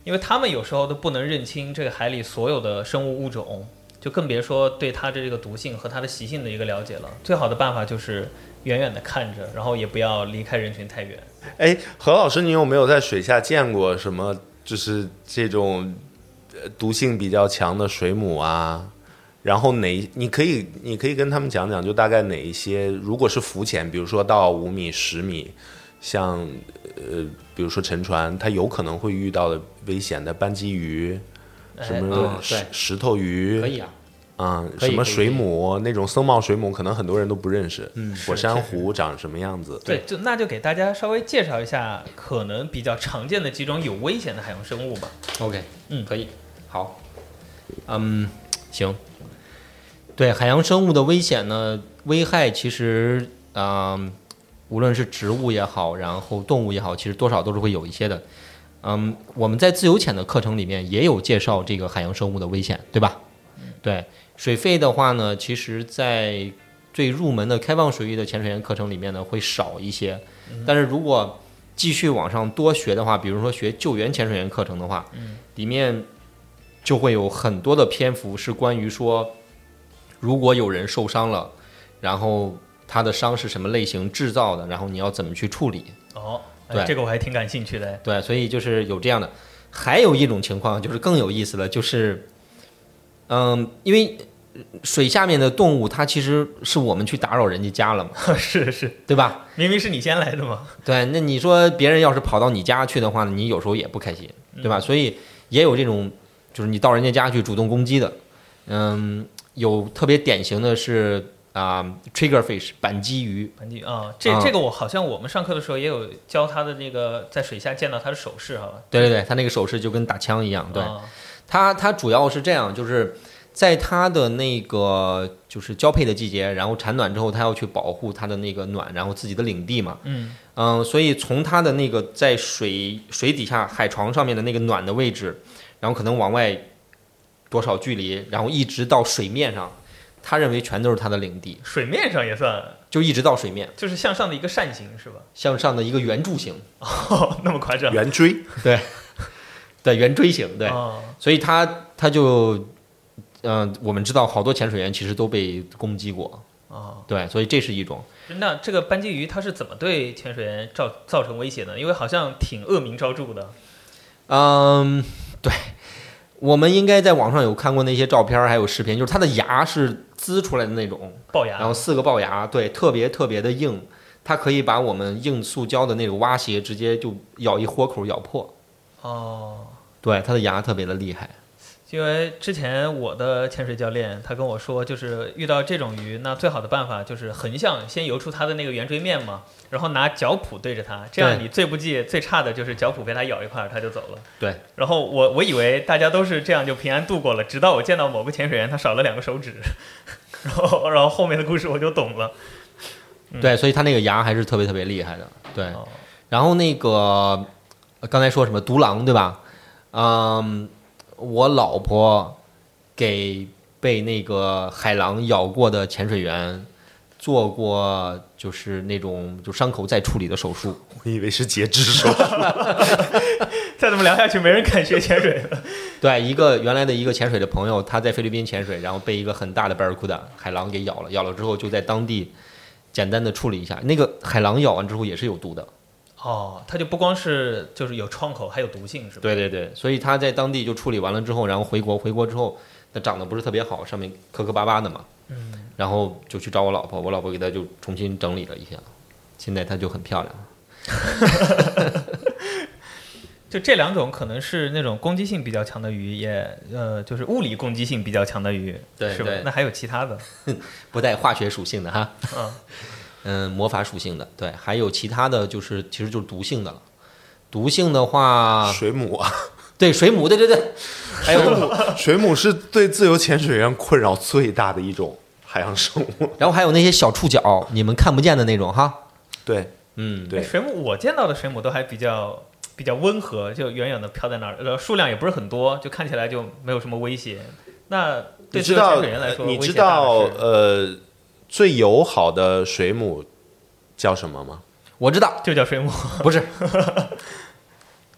因为他们有时候都不能认清这个海里所有的生物物种，就更别说对它的这个毒性和它的习性的一个了解了。最好的办法就是远远的看着，然后也不要离开人群太远。 哎，何老师，你有没有在水下见过什么就是这种毒性比较强的水母啊？然后哪你可以你可以跟他们讲讲，就大概哪一些，如果是浮潜，比如说到五米、十米，像呃，比如说沉船，它有可能会遇到的危险的斑鲫鱼，什么石、 哎、 石头鱼， 可以啊。 啊、嗯，什么水母那种僧帽水母，可能很多人都不认识。 嗯， 火山湖长什么样子？ 对，就那就给大家稍微介绍一下可能比较常见的几种有危险的海洋生物吧。 OK， 嗯， 可以，好，嗯，行。对海洋生物的危险呢，危害其实啊、嗯，无论是植物也好，然后动物也好，其实多少都是会有一些的。嗯，我们在自由潜的课程里面也有介绍这个海洋生物的危险，对吧？嗯、对。水肺的话呢，其实在最入门的开放水域的潜水员课程里面呢会少一些，但是如果继续往上多学的话，比如说学救援潜水员课程的话，里面就会有很多的篇幅是关于说，如果有人受伤了，然后他的伤是什么类型制造的，然后你要怎么去处理。 哦，对，这个我还挺感兴趣的。 对，所以就是有这样的。还有一种情况就是更有意思了，就是嗯，因为水下面的动物，它其实是我们去打扰人家家了嘛， 是是， 对吧？ 明明是你先来的嘛。 对，那你说别人要是跑到你家去的话呢，你有时候也不开心，对吧？嗯、所以也有这种，就是你到人家家去主动攻击的。嗯，有特别典型的是啊、呃、，triggerfish 板鲫鱼。 板鲫鱼啊，这、嗯、这个我好像我们上课的时候也有教他的那个在水下见到他的手势哈。 对对对，他那个手势就跟打枪一样。对， 啊、 他他主要是这样，就是在它的那个就是交配的季节，然后产卵之后，它要去保护它的那个卵，然后自己的领地嘛。 嗯嗯、呃，所以从它的那个在水水底下海床上面的那个卵的位置，然后可能往外多少距离，然后一直到水面上，他认为全都是它的领地。 水面上也算， 就一直到水面， 就是向上的一个扇形是吧？ 向上的一个圆柱形。 哦，那么夸张？ 圆锥。 对，对，圆锥形。对， 哦、 所以它它就。嗯、呃，我们知道好多潜水员其实都被攻击过啊、哦， 对，所以这是一种。 那这个斑鲫鱼它是怎么对潜水员造造成威胁的？因为好像挺恶名昭著的。 嗯，对，我们应该在网上有看过那些照片还有视频，就是它的牙是呲出来的那种龅牙， 然后四个龅牙，对，特别特别的硬，它可以把我们硬塑胶的那个蛙鞋直接就咬一豁口咬破。 哦， 对，它的牙特别的厉害。 因为之前我的潜水教练他跟我说，就是遇到这种鱼，那最好的办法就是横向先游出它的那个圆锥面嘛，然后拿脚蹼对着它，这样你最不济最差的就是脚蹼被它咬一块，它就走了。 对。 然后我我以为大家都是这样就平安度过了，直到我见到某个潜水员他少了两个手指，然后然后后面的故事我就懂了。 嗯、对，所以他那个牙还是特别特别厉害的。对。哦、然后那个刚才说什么独狼对吧？嗯。我老婆给被那个海狼咬过的潜水员做过就是那种就伤口再处理的手术。 我以为是截肢手术。 再这么聊下去没人敢学潜水了。 对，一个原来的一个潜水的朋友，他在菲律宾潜水，然后被一个很大的巴尔库达海狼给咬了，咬了之后就在当地简单的处理一下，那个海狼咬完之后也是有毒的。 哦，它就不光是就是有创口，还有毒性，是吧？ 对对对，所以他在当地就处理完了之后，然后回国，回国之后，他长得不是特别好，上面磕磕巴巴的嘛， 嗯， 然后就去找我老婆，我老婆给他就重新整理了一下，现在他就很漂亮了。 就这两种可能是那种攻击性比较强的鱼，也呃就是物理攻击性比较强的鱼， 对， 是吧？那还有其他的， 不带化学属性的哈， 嗯。 嗯，魔法属性的，对，还有其他的就是其实就是毒性的了。毒性的话， 水母啊， 对，水母，对对对， 还有水母，水母是对自由潜水员困扰最大的一种海洋生物。 然后还有那些小触角，你们看不见的那种哈。 对， 嗯， 对， 水母我见到的水母都还比较比较温和，就远远的飘在那儿，呃，数量也不是很多，就看起来就没有什么威胁。那对自由潜水员来说， 你知道呃。最友好的水母叫什么吗？ 我知道， 就叫水母， 不是。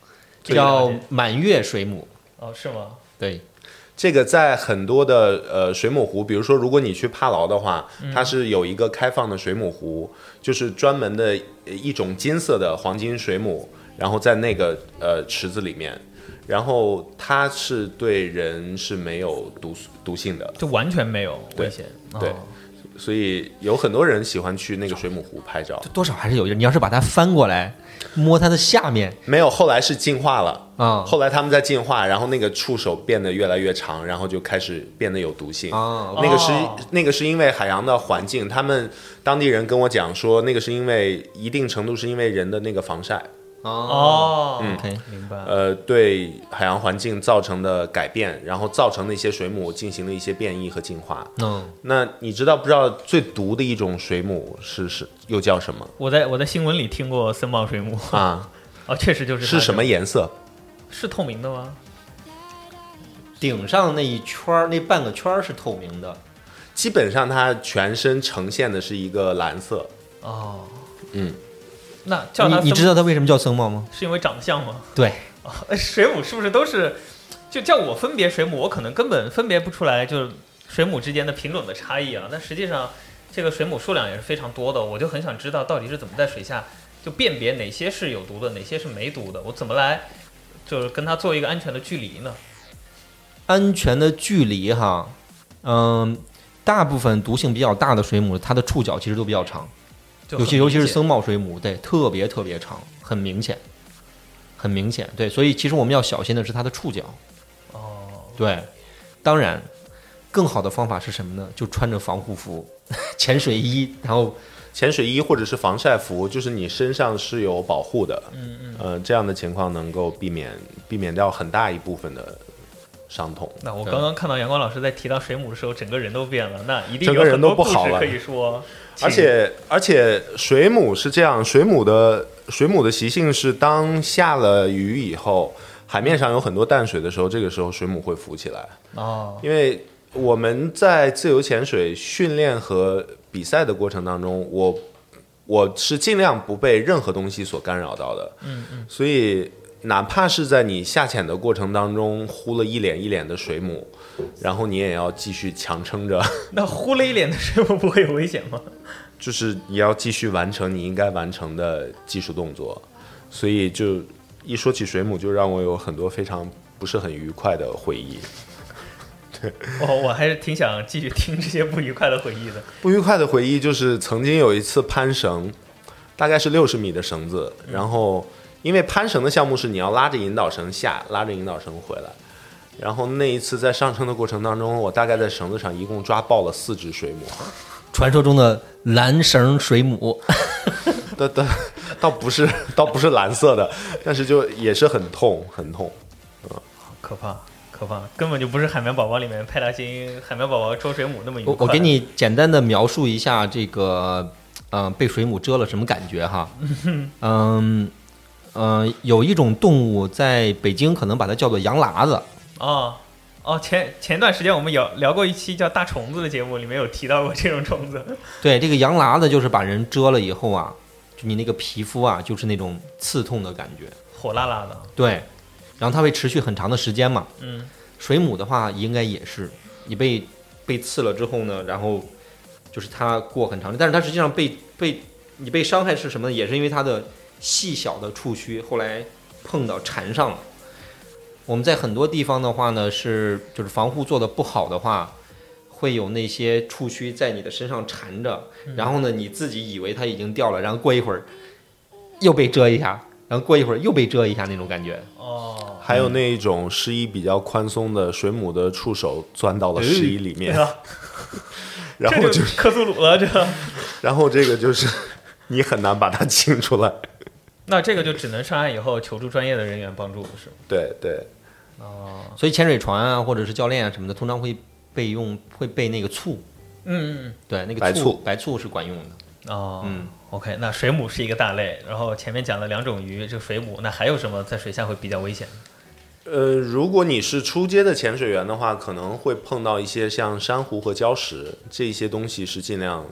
叫满月水母。 哦，是吗？ 对。 这个在很多的呃水母湖，比如说如果你去帕劳的话， 嗯、 它是有一个开放的水母湖，就是专门的一种金色的黄金水母，然后在那个呃池子里面，然后它是对人是没有毒毒性的， 就完全没有危险。 对。 哦， 所以有很多人喜欢去那个水母湖拍照， 多少还是有。你要是把它翻过来，摸它的下面， 没有。后来是进化了啊、 嗯，后来他们在进化，然后那个触手变得越来越长，然后就开始变得有毒性啊。 那个是、 哦、 那个是因为海洋的环境，他们当地人跟我讲说，那个是因为一定程度是因为人的那个防晒。 哦， 嗯， okay, 明白。 呃，对海洋环境造成的改变，然后造成那些水母进行了一些变异和进化。 嗯， 那你知道不知道最毒的一种水母是是又叫什么？ 我在我在新闻里听过森茂水母啊， 哦，确实就是是什么颜色？ 是透明的吗？ 顶上那一圈那半个圈是透明的， 基本上它全身呈现的是一个蓝色。 哦， 嗯。 那叫它， 你知道它为什么叫僧帽吗？ 是因为长得像吗？ 对、 哦，水母是不是都是？就叫我分别水母，我可能根本分别不出来，就是水母之间的品种的差异啊。但实际上，这个水母数量也是非常多的，我就很想知道到底是怎么在水下就辨别哪些是有毒的，哪些是没毒的，我怎么来就是跟它做一个安全的距离呢？ 安全的距离哈，嗯，大部分毒性比较大的水母，它的触角其实都比较长。尤其尤其是僧帽水母，对，特别特别长，很明显，很明显，对，所以其实我们要小心的是它的触角。 哦， 对，当然，更好的方法是什么呢？就穿着防护服、潜水衣，然后潜水衣或者是防晒服，就是你身上是有保护的， 嗯嗯， 呃，这样的情况能够避免避免掉很大一部分的伤痛。 那我刚刚看到阳光老师在提到水母的时候，整个人都变了，那一定整个人都不好了，可以说。 而且而且水母是这样，水母的水母的习性是，当下了雨以后，海面上有很多淡水的时候，这个时候水母会浮起来。 哦， 因为我们在自由潜水训练和比赛的过程当中，我我是尽量不被任何东西所干扰到的。 嗯嗯， 所以哪怕是在你下潜的过程当中呼了一脸一脸的水母，然后你也要继续强撑着。 那呼了一脸的水母不会有危险吗？ 就是你要继续完成你应该完成的技术动作，所以就一说起水母，就让我有很多非常不是很愉快的回忆。对， 哦，我还是挺想继续听这些不愉快的回忆的。 不愉快的回忆就是曾经有一次攀绳，大概是六十米的绳子，然后因为攀绳的项目是你要拉着引导绳下，拉着引导绳回来。然后那一次在上升的过程当中，我大概在绳子上一共抓爆了四只水母。 传说中的蓝绳水母， 倒倒倒不是倒不是蓝色的，但是就也是很痛很痛， 嗯，可怕可怕，根本就不是海绵宝宝里面派大星海绵宝宝捉水母那么愉快。 我我给你简单的描述一下这个，嗯、呃，被水母蛰了什么感觉哈？嗯嗯、呃，有一种动物在北京可能把它叫做洋喇子。 哦。哦，前前段时间我们有聊过一期叫大虫子的节目，里面有提到过这种虫子。 对，这个洋喇子就是把人蛰了以后啊，就你那个皮肤啊，就是那种刺痛的感觉， 火辣辣的。 对，然后它会持续很长的时间嘛。 嗯， 水母的话应该也是，你被被刺了之后呢，然后就是它过很长，但是它实际上被被你被伤害是什么呢？也是因为它的细小的触须后来碰到缠上了。我们在很多地方的话呢，是就是防护做的不好的话，会有那些触须在你的身上缠着，然后呢，你自己以为它已经掉了，然后过一会儿又被蛰一下，然后过一会儿又被蛰一下那种感觉。 哦， 还有那一种湿衣比较宽松的水母的触手钻到了湿衣里面， 嗯、 然后就克苏鲁了这。 然后这个就是你很难把它清出来。 那这个就只能上岸以后求助专业的人员帮助，是吗？ 对对。 哦， 所以潜水船啊，或者是教练啊什么的，通常会备用会备那个醋。 嗯嗯， 对，那个白醋白醋是管用的。 哦， 嗯 ，OK， 那水母是一个大类，然后前面讲了两种鱼，这个水母，那还有什么在水下会比较危险？ 呃，如果你是初阶的潜水员的话，可能会碰到一些像珊瑚和礁石这些东西，是尽量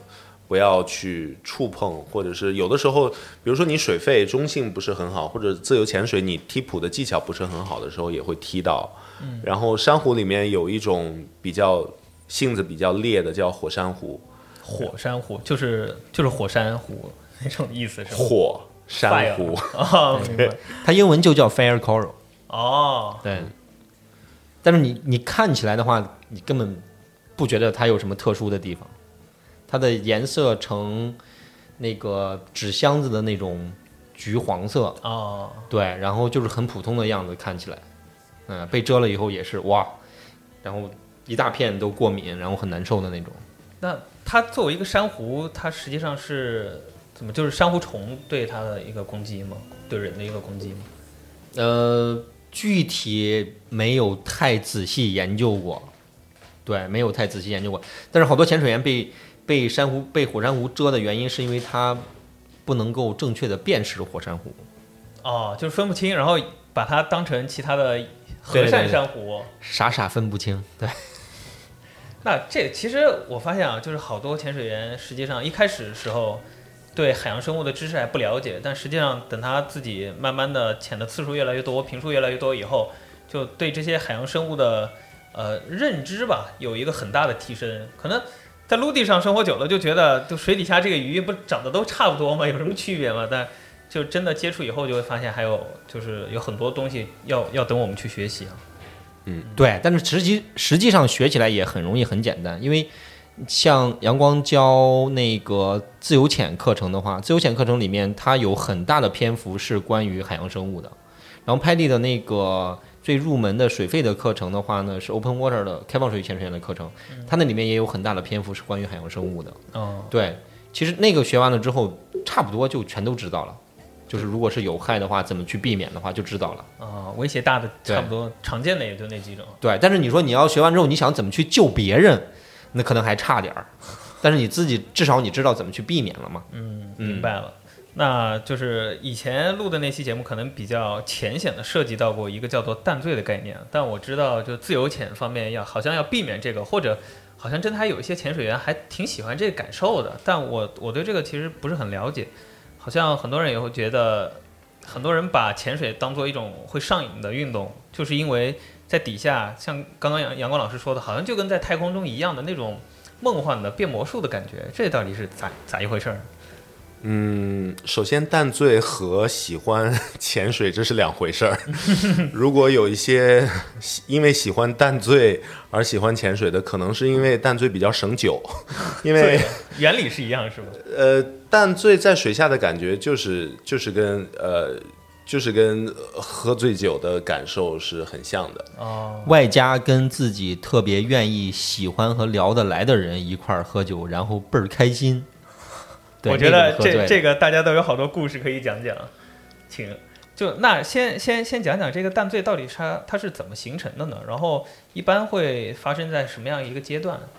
不要去触碰，或者是有的时候，比如说你水肺中性不是很好，或者自由潜水你踢蹼的技巧不是很好的时候，也会踢到。嗯、然后珊瑚里面有一种比较性子比较烈的叫火珊瑚， 火珊瑚就是就是火山湖那种意思是吗？ 火珊瑚哦，明白。 它英文就叫 Fire Coral。 哦， 对。但是你你看起来的话，你根本不觉得它有什么特殊的地方。它的颜色呈那个纸箱子的那种橘黄色哦， 对，然后就是很普通的样子看起来，嗯、呃，被蛰了以后也是哇，然后一大片都过敏，然后很难受的那种。 那它作为一个珊瑚，它实际上是怎么？就是珊瑚虫对它的一个攻击吗？对人的一个攻击吗？ 呃，具体没有太仔细研究过，对，没有太仔细研究过。但是好多潜水员被被珊瑚被火珊瑚蛰的原因，是因为它不能够正确的辨识火珊瑚。 哦，就是分不清，然后把它当成其他的和善珊瑚，对对对， 傻傻分不清。对。 那这其实我发现啊，就是好多潜水员实际上一开始的时候对海洋生物的知识还不了解，但实际上等他自己慢慢的潜的次数越来越多，频数越来越多以后，就对这些海洋生物的呃认知吧有一个很大的提升。可能在陆地上生活久了，就觉得就水底下这个鱼不长得都差不多吗？有什么区别吗？但就真的接触以后，就会发现还有就是有很多东西要要等我们去学习啊。 嗯，对，但是实际实际上学起来也很容易很简单，因为像阳光教那个自由潜课程的话，自由潜课程里面它有很大的篇幅是关于海洋生物的。然后拍地的那个最入门的水肺的课程的话呢，是 Open Water 的开放水潜水员的课程，它那里面也有很大的篇幅是关于海洋生物的。 哦， 对，其实那个学完了之后，差不多就全都知道了。就是如果是有害的话，怎么去避免的话，就知道了。 啊、哦，威胁大的差不多，常见的也就那几种。 对，但是你说你要学完之后，你想怎么去救别人，那可能还差点儿。但是你自己至少你知道怎么去避免了嘛。 嗯，明白了。嗯，那就是以前录的那期节目可能比较浅显的涉及到过一个叫做淡醉的概念，但我知道就自由潜方面要好像要避免这个，或者好像真的还有一些潜水员还挺喜欢这个感受的，但我我对这个其实不是很了解。好像很多人也会觉得，很多人把潜水当做一种会上瘾的运动，就是因为在底下像刚刚杨阳光老师说的，好像就跟在太空中一样的那种梦幻的变魔术的感觉，这到底是咋咋一回事儿？ 嗯，首先淡醉和喜欢潜水这是两回事儿。如果有一些因为喜欢淡醉而喜欢潜水的，可能是因为淡醉比较省酒，因为原理是一样是吧？ 呃，淡醉在水下的感觉就是就是跟呃就是跟喝醉酒的感受是很像的哦， 外加跟自己特别愿意、喜欢和聊得来的人一块儿喝酒，然后倍儿开心。 我觉得这这个大家都有好多故事可以讲讲，请就那先先先讲讲这个淡醉到底它它是怎么形成的呢？然后一般会发生在什么样一个阶段？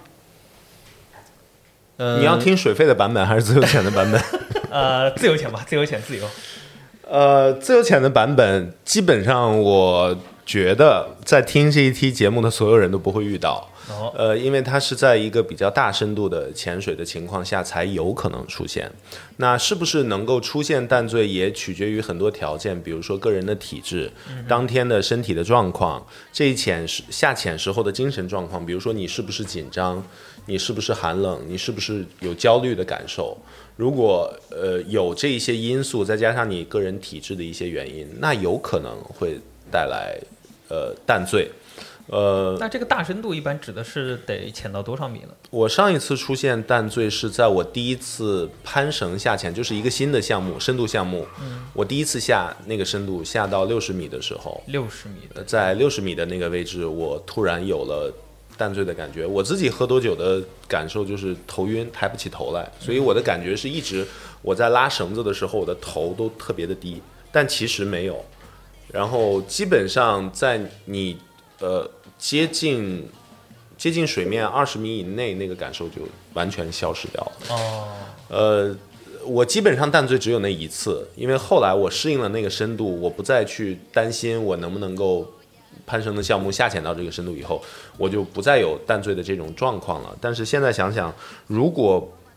呃，你要听水肺的版本还是自由潜的版本？ 呃，自由潜吧，自由潜自由。 呃，自由潜的版本基本上我觉得在听这一期节目的所有人都不会遇到。呃，因为它是在一个比较大深度的潜水的情况下才有可能出现。那是不是能够出现淡醉，也取决于很多条件，比如说个人的体质、嗯、当天的身体的状况，这一潜下潜时候的精神状况，比如说你是不是紧张，你是不是寒冷，你是不是有焦虑的感受。如果呃有这一些因素，再加上你个人体质的一些原因，那有可能会带来呃淡醉。呃， 那这个大深度一般指的是得潜到多少米呢？ 我上一次出现淡醉是在我第一次攀绳下潜，就是一个新的项目，深度项目。嗯，我第一次下那个深度下到六十米的时候， 六十米的， 在六十米的那个位置，我突然有了淡醉的感觉。我自己喝多酒的感受就是头晕，抬不起头来，所以我的感觉是一直我在拉绳子的时候，我的头都特别的低，但其实没有。然后基本上在你呃。接近接近水面二十米以内，那个感受就完全消失掉了。 哦， 呃，我基本上淡醉只有那一次，因为后来我适应了那个深度，我不再去担心我能不能够攀绳的项目下潜到这个深度以后，我就不再有淡醉的这种状况了。但是现在想想，如果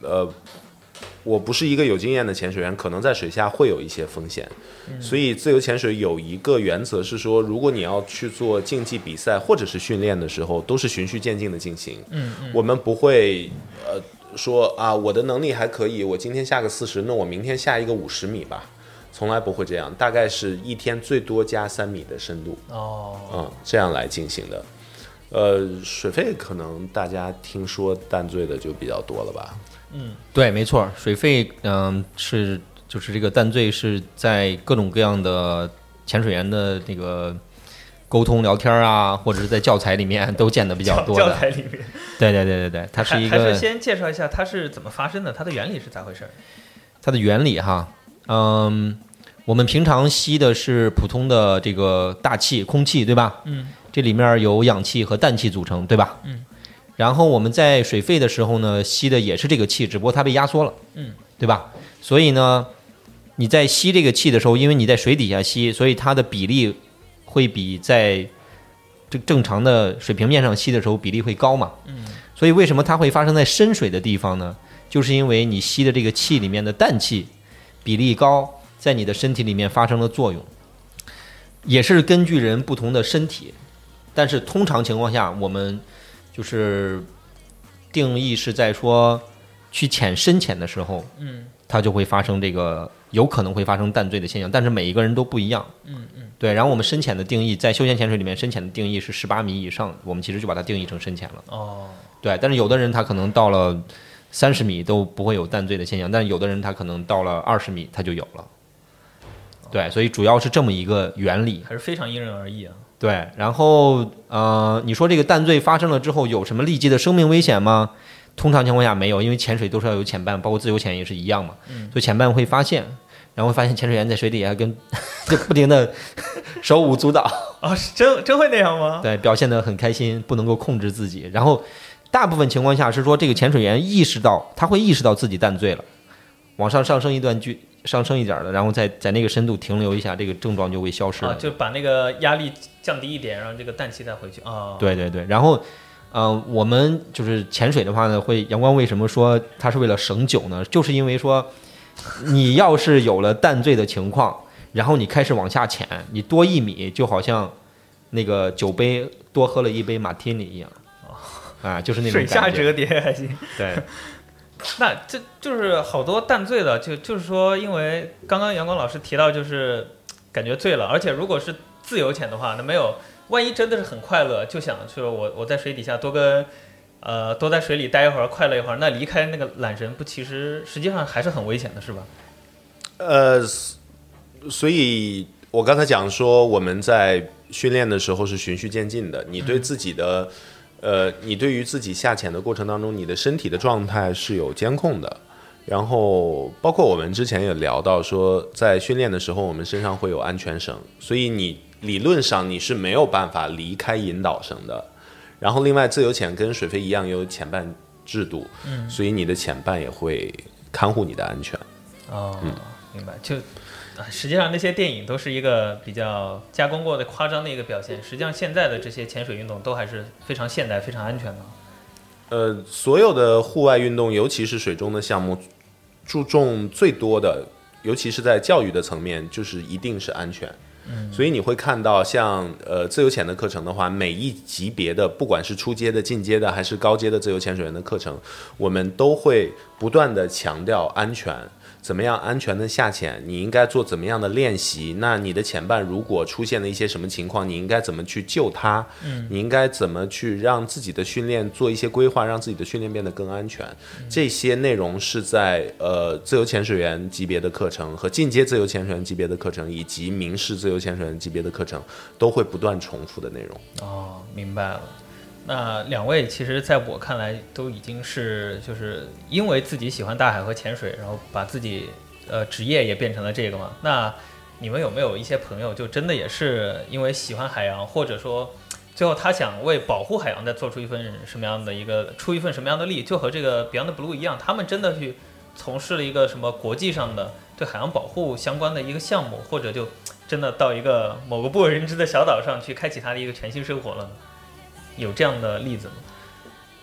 呃，我不是一个有经验的潜水员，可能在水下会有一些风险。所以自由潜水有一个原则是说，如果你要去做竞技比赛或者是训练的时候，都是循序渐进的进行。 嗯嗯， 我们不会呃说啊，我的能力还可以，我今天下个四十，那我明天下一个五十米吧。从来不会这样，大概是一天最多加三米的深度哦， 嗯，这样来进行的。呃，水费可能大家听说淡醉的就比较多了吧？ 嗯，对，没错，水费嗯、呃、是就是这个淡醉是在各种各样的潜水员的这个沟通聊天啊，或者是在教材里面都见得比较多的。 教材里面， 对对对对对，它是一个。 还是先介绍一下它是怎么发生的，它的原理是咋回事？ 它的原理哈。嗯，我们平常吸的是普通的这个大气、空气，对吧？ 嗯， 这里面有氧气和氮气组成，对吧？ 嗯， 然后我们在水肺的时候呢，吸的也是这个气，只不过它被压缩了， 嗯， 对吧？所以呢，你在吸这个气的时候，因为你在水底下吸，所以它的比例会比在这正常的水平面上吸的时候比例会高嘛。 嗯， 所以为什么它会发生在深水的地方呢？就是因为你吸的这个气里面的氮气比例高，在你的身体里面发生了作用，也是根据人不同的身体，但是通常情况下，我们就是定义是在说去潜深潜的时候， 嗯， 它就会发生这个有可能会发生淡醉的现象，但是每一个人都不一样， 嗯嗯， 对。然后我们深潜的定义，在休闲潜水里面，深潜的定义是十八米以上，我们其实就把它定义成深潜了， 哦， 对。但是有的人他可能到了三十米都不会有淡醉的现象，但是有的人他可能到了二十米他就有了，对，所以主要是这么一个原理， 还是非常因人而异啊。 对，然后呃，你说这个淡醉发生了之后有什么立即的生命危险吗？通常情况下没有，因为潜水都是要有潜伴，包括自由潜也是一样嘛， 嗯， 所以潜伴会发现，然后会发现潜水员在水底下跟就不停的手舞足蹈， 哦，是真真会那样吗？ 对，表现得很开心，不能够控制自己，然后。大部分情况下是说，这个潜水员意识到，他会意识到自己淡醉了，往上上升一段距，上升一点的，然后在在那个深度停留一下，这个症状就会消失了。 啊，就把那个压力降低一点，让这个氮气再回去啊。哦、 对对对，然后，呃，我们就是潜水的话呢，会阳光为什么说它是为了省酒呢？就是因为说，你要是有了淡醉的情况，然后你开始往下潜，你多一米，就好像那个酒杯多喝了一杯马提尼一样。啊，就是那种水下折叠还行。 对， 那这就是好多淡醉的，就就是说，因为刚刚阳光老师提到，就是感觉醉了，而且如果是自由潜的话，那没有，万一真的是很快乐，就想说我我在水底下多跟呃多在水里待一会儿，快乐一会儿，那离开那个缆绳，不其实实际上还是很危险的，是吧？ 呃，所以我刚才讲说，我们在训练的时候是循序渐进的，你对自己的。嗯呃，你对于自己下潜的过程当中，你的身体的状态是有监控的。然后，包括我们之前也聊到说，在训练的时候，我们身上会有安全绳，所以你理论上你是没有办法离开引导绳的。然后，另外自由潜跟水肺一样有潜伴制度，嗯，所以你的潜伴也会看护你的安全。 哦，嗯、明白。就实际上那些电影都是一个比较加工过的夸张的一个表现，实际上现在的这些潜水运动都还是非常现代非常安全的。 呃，所有的户外运动，尤其是水中的项目，注重最多的，尤其是在教育的层面，就是一定是安全。嗯，所以你会看到像呃自由潜的课程的话，每一级别的，不管是初阶的、进阶的，还是高阶的自由潜水员的课程，我们都会不断的强调安全。怎么样安全的下潜？你应该做怎么样的练习？那你的潜伴如果出现了一些什么情况，你应该怎么去救他？嗯，你应该怎么去让自己的训练做一些规划，让自己的训练变得更安全？嗯、这些内容是在呃自由潜水员级别的课程和进阶自由潜水员级别的课程，以及明式自由潜水员级别的课程都会不断重复的内容。 哦，明白了。那两位其实在我看来都已经是就是因为自己喜欢大海和潜水，然后把自己呃职业也变成了这个嘛。那你们有没有一些朋友就真的也是因为喜欢海洋，或者说最后他想为保护海洋再做出一份什么样的一个出一份什么样的力，就和这个 Beyond Blue 一样，他们真的去从事了一个什么国际上的对海洋保护相关的一个项目，或者就真的到一个某个不为人知的小岛上去开启他的一个全新生活了呢？有这样的例子吗？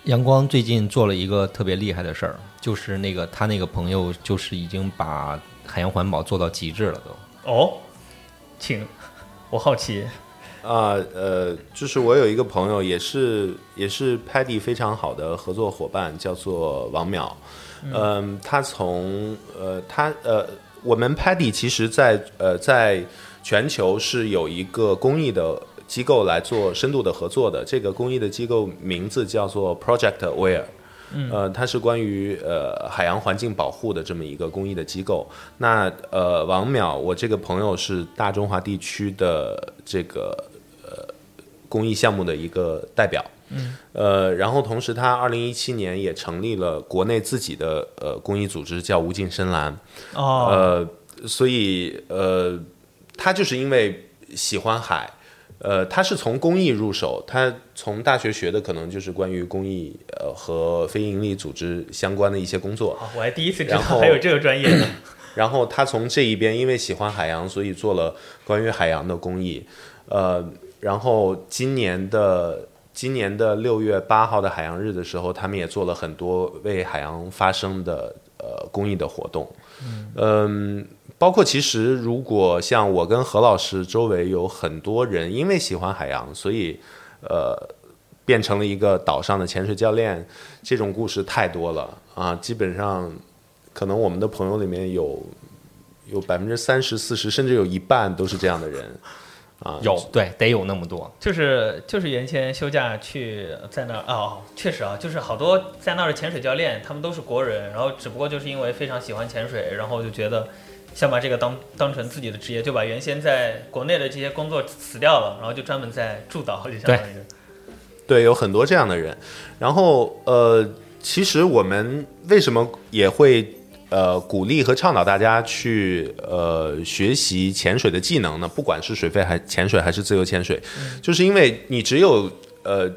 阳光最近做了一个特别厉害的事儿，就是那个他那个朋友就是已经把海洋环保做到极致了都。 哦，请，我好奇。 啊呃，就是我有一个朋友，也是也是 Paddy 非常好的合作伙伴，叫做王淼。嗯、呃，他从呃他呃，我们 Paddy 其实在呃在全球是有一个公益的机构来做深度的合作的。这个公益的机构名字叫做 Project Aware。呃，它是关于呃海洋环境保护的这么一个公益的机构。那呃，王淼，我这个朋友是大中华地区的这个呃公益项目的一个代表。嗯。呃，然后同时他二零一七年也成立了国内自己的呃公益组织，叫无尽深蓝。 哦。 呃，所以呃，他就是因为喜欢海。呃，他是从公益入手，他从大学学的可能就是关于公益呃和非营利组织相关的一些工作。 哦、我还第一次知道还有这个专业呢。 然后他从这一边，因为喜欢海洋，所以做了关于海洋的公益。呃，然后今年的今年的六月八号的海洋日的时候，他们也做了很多为海洋发声的呃公益的活动。嗯。呃包括其实如果像我跟何老师周围有很多人因为喜欢海洋，所以呃变成了一个岛上的潜水教练，这种故事太多了啊！基本上可能我们的朋友里面有有百分之三十四十，甚至有一半都是这样的人啊。 有对，得有那么多。 就是就是原先休假去在那儿哦，确实啊，就是好多在那儿的潜水教练，他们都是国人，然后只不过就是因为非常喜欢潜水，然后就觉得想把这个当当成自己的职业，就把原先在国内的这些工作辞掉了，然后就专门在驻岛，就相当于对，有很多这样的人。然后呃，其实我们为什么也会呃鼓励和倡导大家去呃学习潜水的技能呢？不管是水肺还潜水还是自由潜水，嗯、就是因为你只有呃。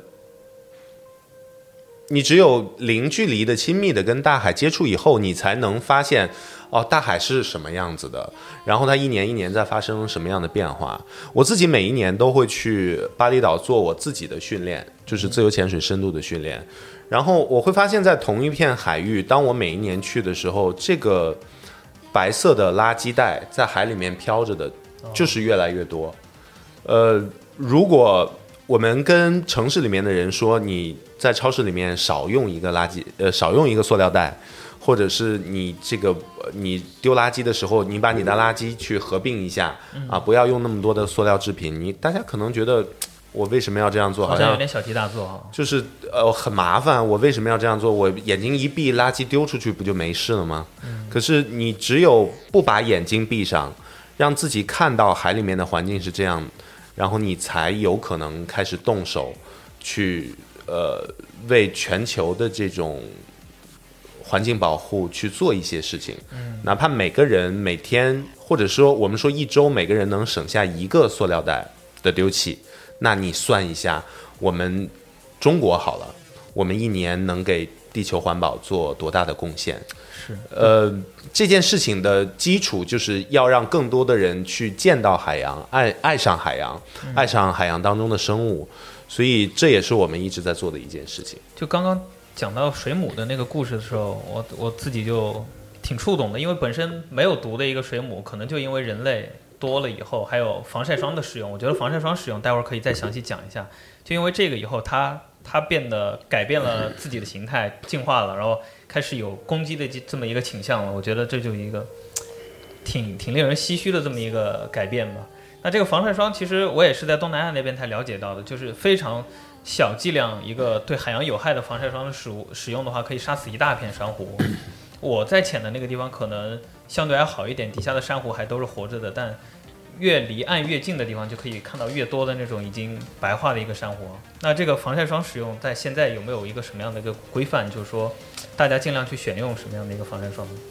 你只有零距离的亲密的跟大海接触以后，你才能发现哦，大海是什么样子的，然后它一年一年在发生什么样的变化。我自己每一年都会去巴厘岛做我自己的训练，就是自由潜水深度的训练。然后我会发现在同一片海域，当我每一年去的时候，这个白色的垃圾袋在海里面飘着的就是越来越多。呃，如果我们跟城市里面的人说，你在超市里面少用一个垃圾，呃，少用一个塑料袋，或者是你这个你丢垃圾的时候，你把你的垃圾去合并一下啊，不要用那么多的塑料制品。你大家可能觉得我为什么要这样做？好像有点小题大做啊， 就是呃很麻烦。我为什么要这样做？我眼睛一闭，垃圾丢出去不就没事了吗？嗯、可是你只有不把眼睛闭上，让自己看到海里面的环境是这样。然后你才有可能开始动手去呃为全球的这种环境保护去做一些事情。嗯，哪怕每个人每天或者说我们说一周每个人能省下一个塑料袋的丢弃，那你算一下我们中国好了，我们一年能给地球环保做多大的贡献。 是呃这件事情的基础就是要让更多的人去见到海洋，爱爱上海洋，爱上海洋当中的生物，所以这也是我们一直在做的一件事情。 就刚刚讲到水母的那个故事的时候，我我自己就挺触动的，因为本身没有毒的一个水母，可能就因为人类多了以后，还有防晒霜的使用，我觉得防晒霜使用待会儿可以再详细讲一下。就因为这个以后，它它变得改变了自己的形态，进化了，然后开始有攻击的这么一个倾向了。我觉得这就是一个挺挺令人唏嘘的这么一个改变吧。那这个防晒霜其实我也是在东南亚那边才了解到的，就是非常小剂量一个对海洋有害的防晒霜的使使用的话，可以杀死一大片珊瑚。我在潜的那个地方可能相对还好一点，底下的珊瑚还都是活着的，但越离岸越近的地方就可以看到越多的那种已经白化的一个珊瑚。那这个防晒霜使用在现在有没有一个什么样的一个规范，就是说大家尽量去选用什么样的一个防晒霜呢？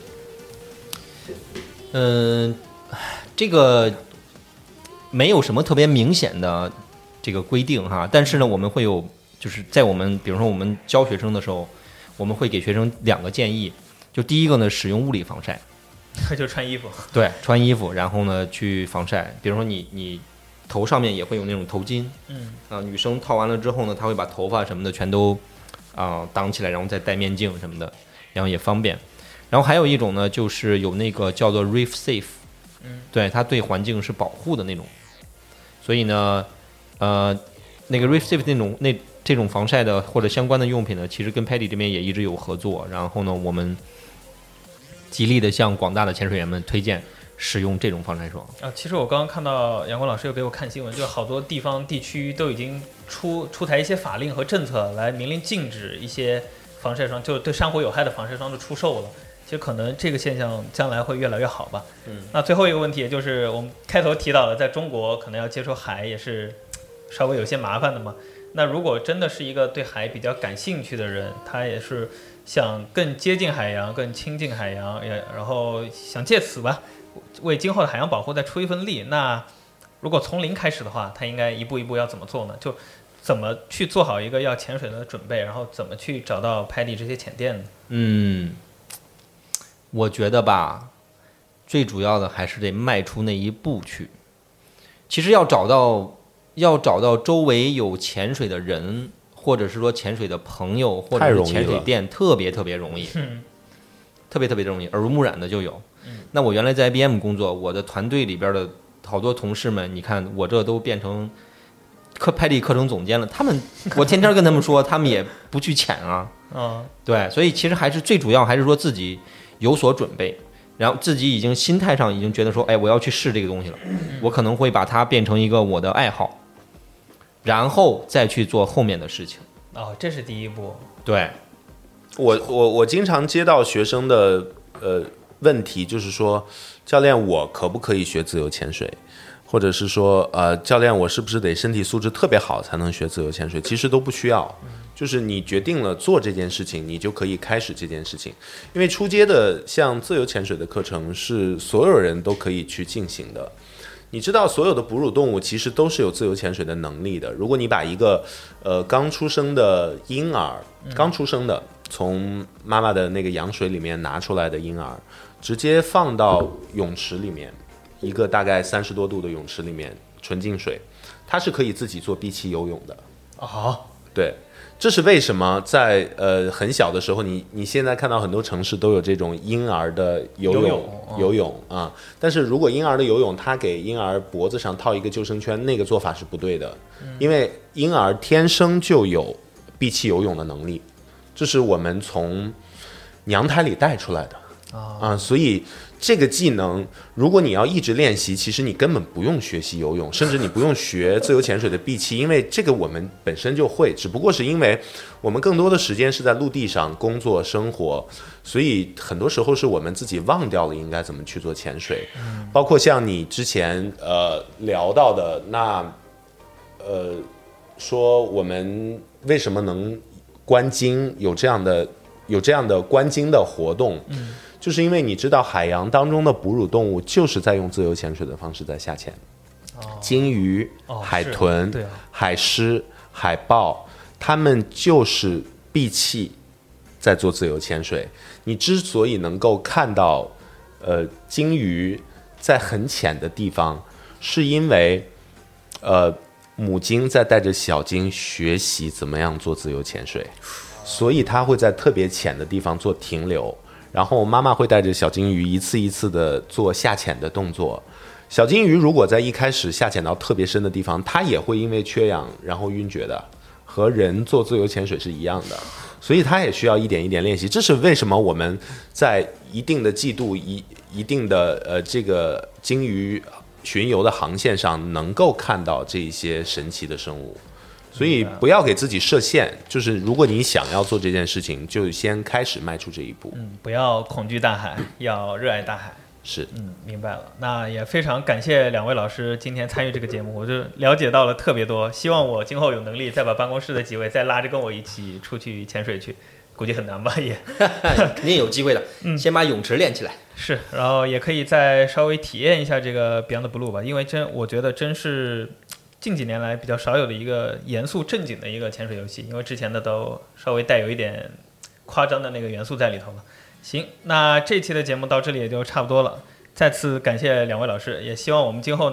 嗯、呃，这个没有什么特别明显的这个规定哈，但是呢，我们会有就是在我们比如说我们教学生的时候，我们会给学生两个建议，就第一个呢，使用物理防晒。 就穿衣服， 对，穿衣服，然后呢去防晒。比如说你你头上面也会有那种头巾，嗯啊，女生套完了之后呢，她会把头发什么的全都啊、呃、挡起来，然后再戴面镜什么的，然后也方便。然后还有一种呢，就是有那个叫做 Reef Safe， 嗯，对，它对环境是保护的那种。所以呢，呃，那个 Reef Safe 那种那这种防晒的或者相关的用品呢，其实跟 Paddy 这边也一直有合作。然后呢，我们极力的向广大的潜水员们推荐使用这种防晒霜啊。其实我刚刚看到杨光老师又给我看新闻，就好多地方地区都已经出出台一些法令和政策来明令禁止一些防晒霜，就对珊瑚有害的防晒霜的出售了。其实可能这个现象将来会越来越好吧。嗯，那最后一个问题，也就是我们开头提到的，在中国可能要接触海也是稍微有些麻烦的嘛。那如果真的是一个对海比较感兴趣的人，他也是想更接近海洋、更亲近海洋，也然后想借此吧为今后的海洋保护再出一份力。那如果从零开始的话，他应该一步一步要怎么做呢？就怎么去做好一个要潜水的准备，然后怎么去找到Paddy这些潜店呢？ 嗯。我觉得吧，最主要的还是得迈出那一步去。其实要找到，要找到周围有潜水的人，或者是说潜水的朋友，或者是潜水店，特别特别容易，特别特别容易，耳濡目染的就有。那我原来在 I B M 工作，我的团队里边的好多同事们，你看我这都变成课Paddy课程总监了，他们我天天跟他们说，他们也不去潜啊。 嗯， 对，所以其实还是最主要还是说自己有所准备，然后自己已经心态上已经觉得说，哎，我要去试这个东西了，我可能会把它变成一个我的爱好，然后再去做后面的事情。 哦，这是第一步。 对， 我我我经常接到学生的呃问题，就是说，教练，我可不可以学自由潜水？或者是说，呃，教练，我是不是得身体素质特别好才能学自由潜水？其实都不需要，就是你决定了做这件事情，你就可以开始这件事情。因为初阶的像自由潜水的课程是所有人都可以去进行的。你知道，所有的哺乳动物其实都是有自由潜水的能力的。如果你把一个呃刚出生的婴儿，刚出生的从妈妈的那个羊水里面拿出来的婴儿，直接放到泳池里面。一个大概三十多度的泳池里面，纯净水，它是可以自己做闭气游泳的。 哦， 对，这是为什么在呃很小的时候，你你现在看到很多城市都有这种婴儿的游泳游泳、哦、 游泳啊。但是如果婴儿的游泳，他给婴儿脖子上套一个救生圈，那个做法是不对的，嗯、因为婴儿天生就有闭气游泳的能力，这是我们从娘胎里带出来的。 啊、 呃，所以这个技能，如果你要一直练习，其实你根本不用学习游泳，甚至你不用学自由潜水的闭气，因为这个我们本身就会，只不过是因为我们更多的时间是在陆地上工作生活，所以很多时候是我们自己忘掉了应该怎么去做潜水。嗯、包括像你之前呃聊到的那，呃，说我们为什么能观鲸，有这样的有这样的观鲸的活动。嗯，就是因为你知道海洋当中的哺乳动物就是在用自由潜水的方式在下潜，哦、鲸鱼、 哦、 海豚、 对啊、 海狮、海豹，它们就是闭气在做自由潜水。你之所以能够看到，呃，鲸鱼在很浅的地方，是因为，呃，母鲸在带着小鲸学习怎么样做自由潜水，所以它会在特别浅的地方做停留。然后妈妈会带着小鲸鱼一次一次的做下潜的动作。小鲸鱼如果在一开始下潜到特别深的地方，它也会因为缺氧然后晕厥的，和人做自由潜水是一样的，所以它也需要一点一点练习。这是为什么我们在一定的季度、一一定的呃这个鲸鱼巡游的航线上能够看到这些神奇的生物。所以不要给自己设限，就是如果你想要做这件事情，就先开始迈出这一步。 嗯，不要恐惧大海，要热爱大海。 是， 嗯，明白了。那也非常感谢两位老师今天参与这个节目，我就了解到了特别多。希望我今后有能力再把办公室的几位再拉着跟我一起出去潜水去，估计很难吧也。 肯定有机会的。嗯，先把泳池练起来。 是，然后也可以再稍微体验一下这个 Beyond the Blue 吧，因为真我觉得真是。近几年来比较少有的一个严肃正经的一个潜水游戏，因为之前的都稍微带有一点夸张的那个元素在里头了。行，那这期的节目到这里也就差不多了。再次感谢两位老师，也希望我们今后能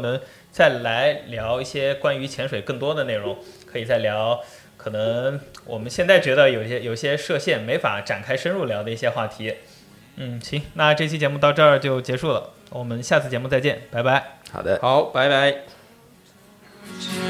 再来聊一些关于潜水更多的内容，可以再聊可能我们现在觉得有些有些设限没法展开深入聊的一些话题。嗯，行，那这期节目到这儿就结束了，我们下次节目再见，拜拜。 好的， 好，拜拜。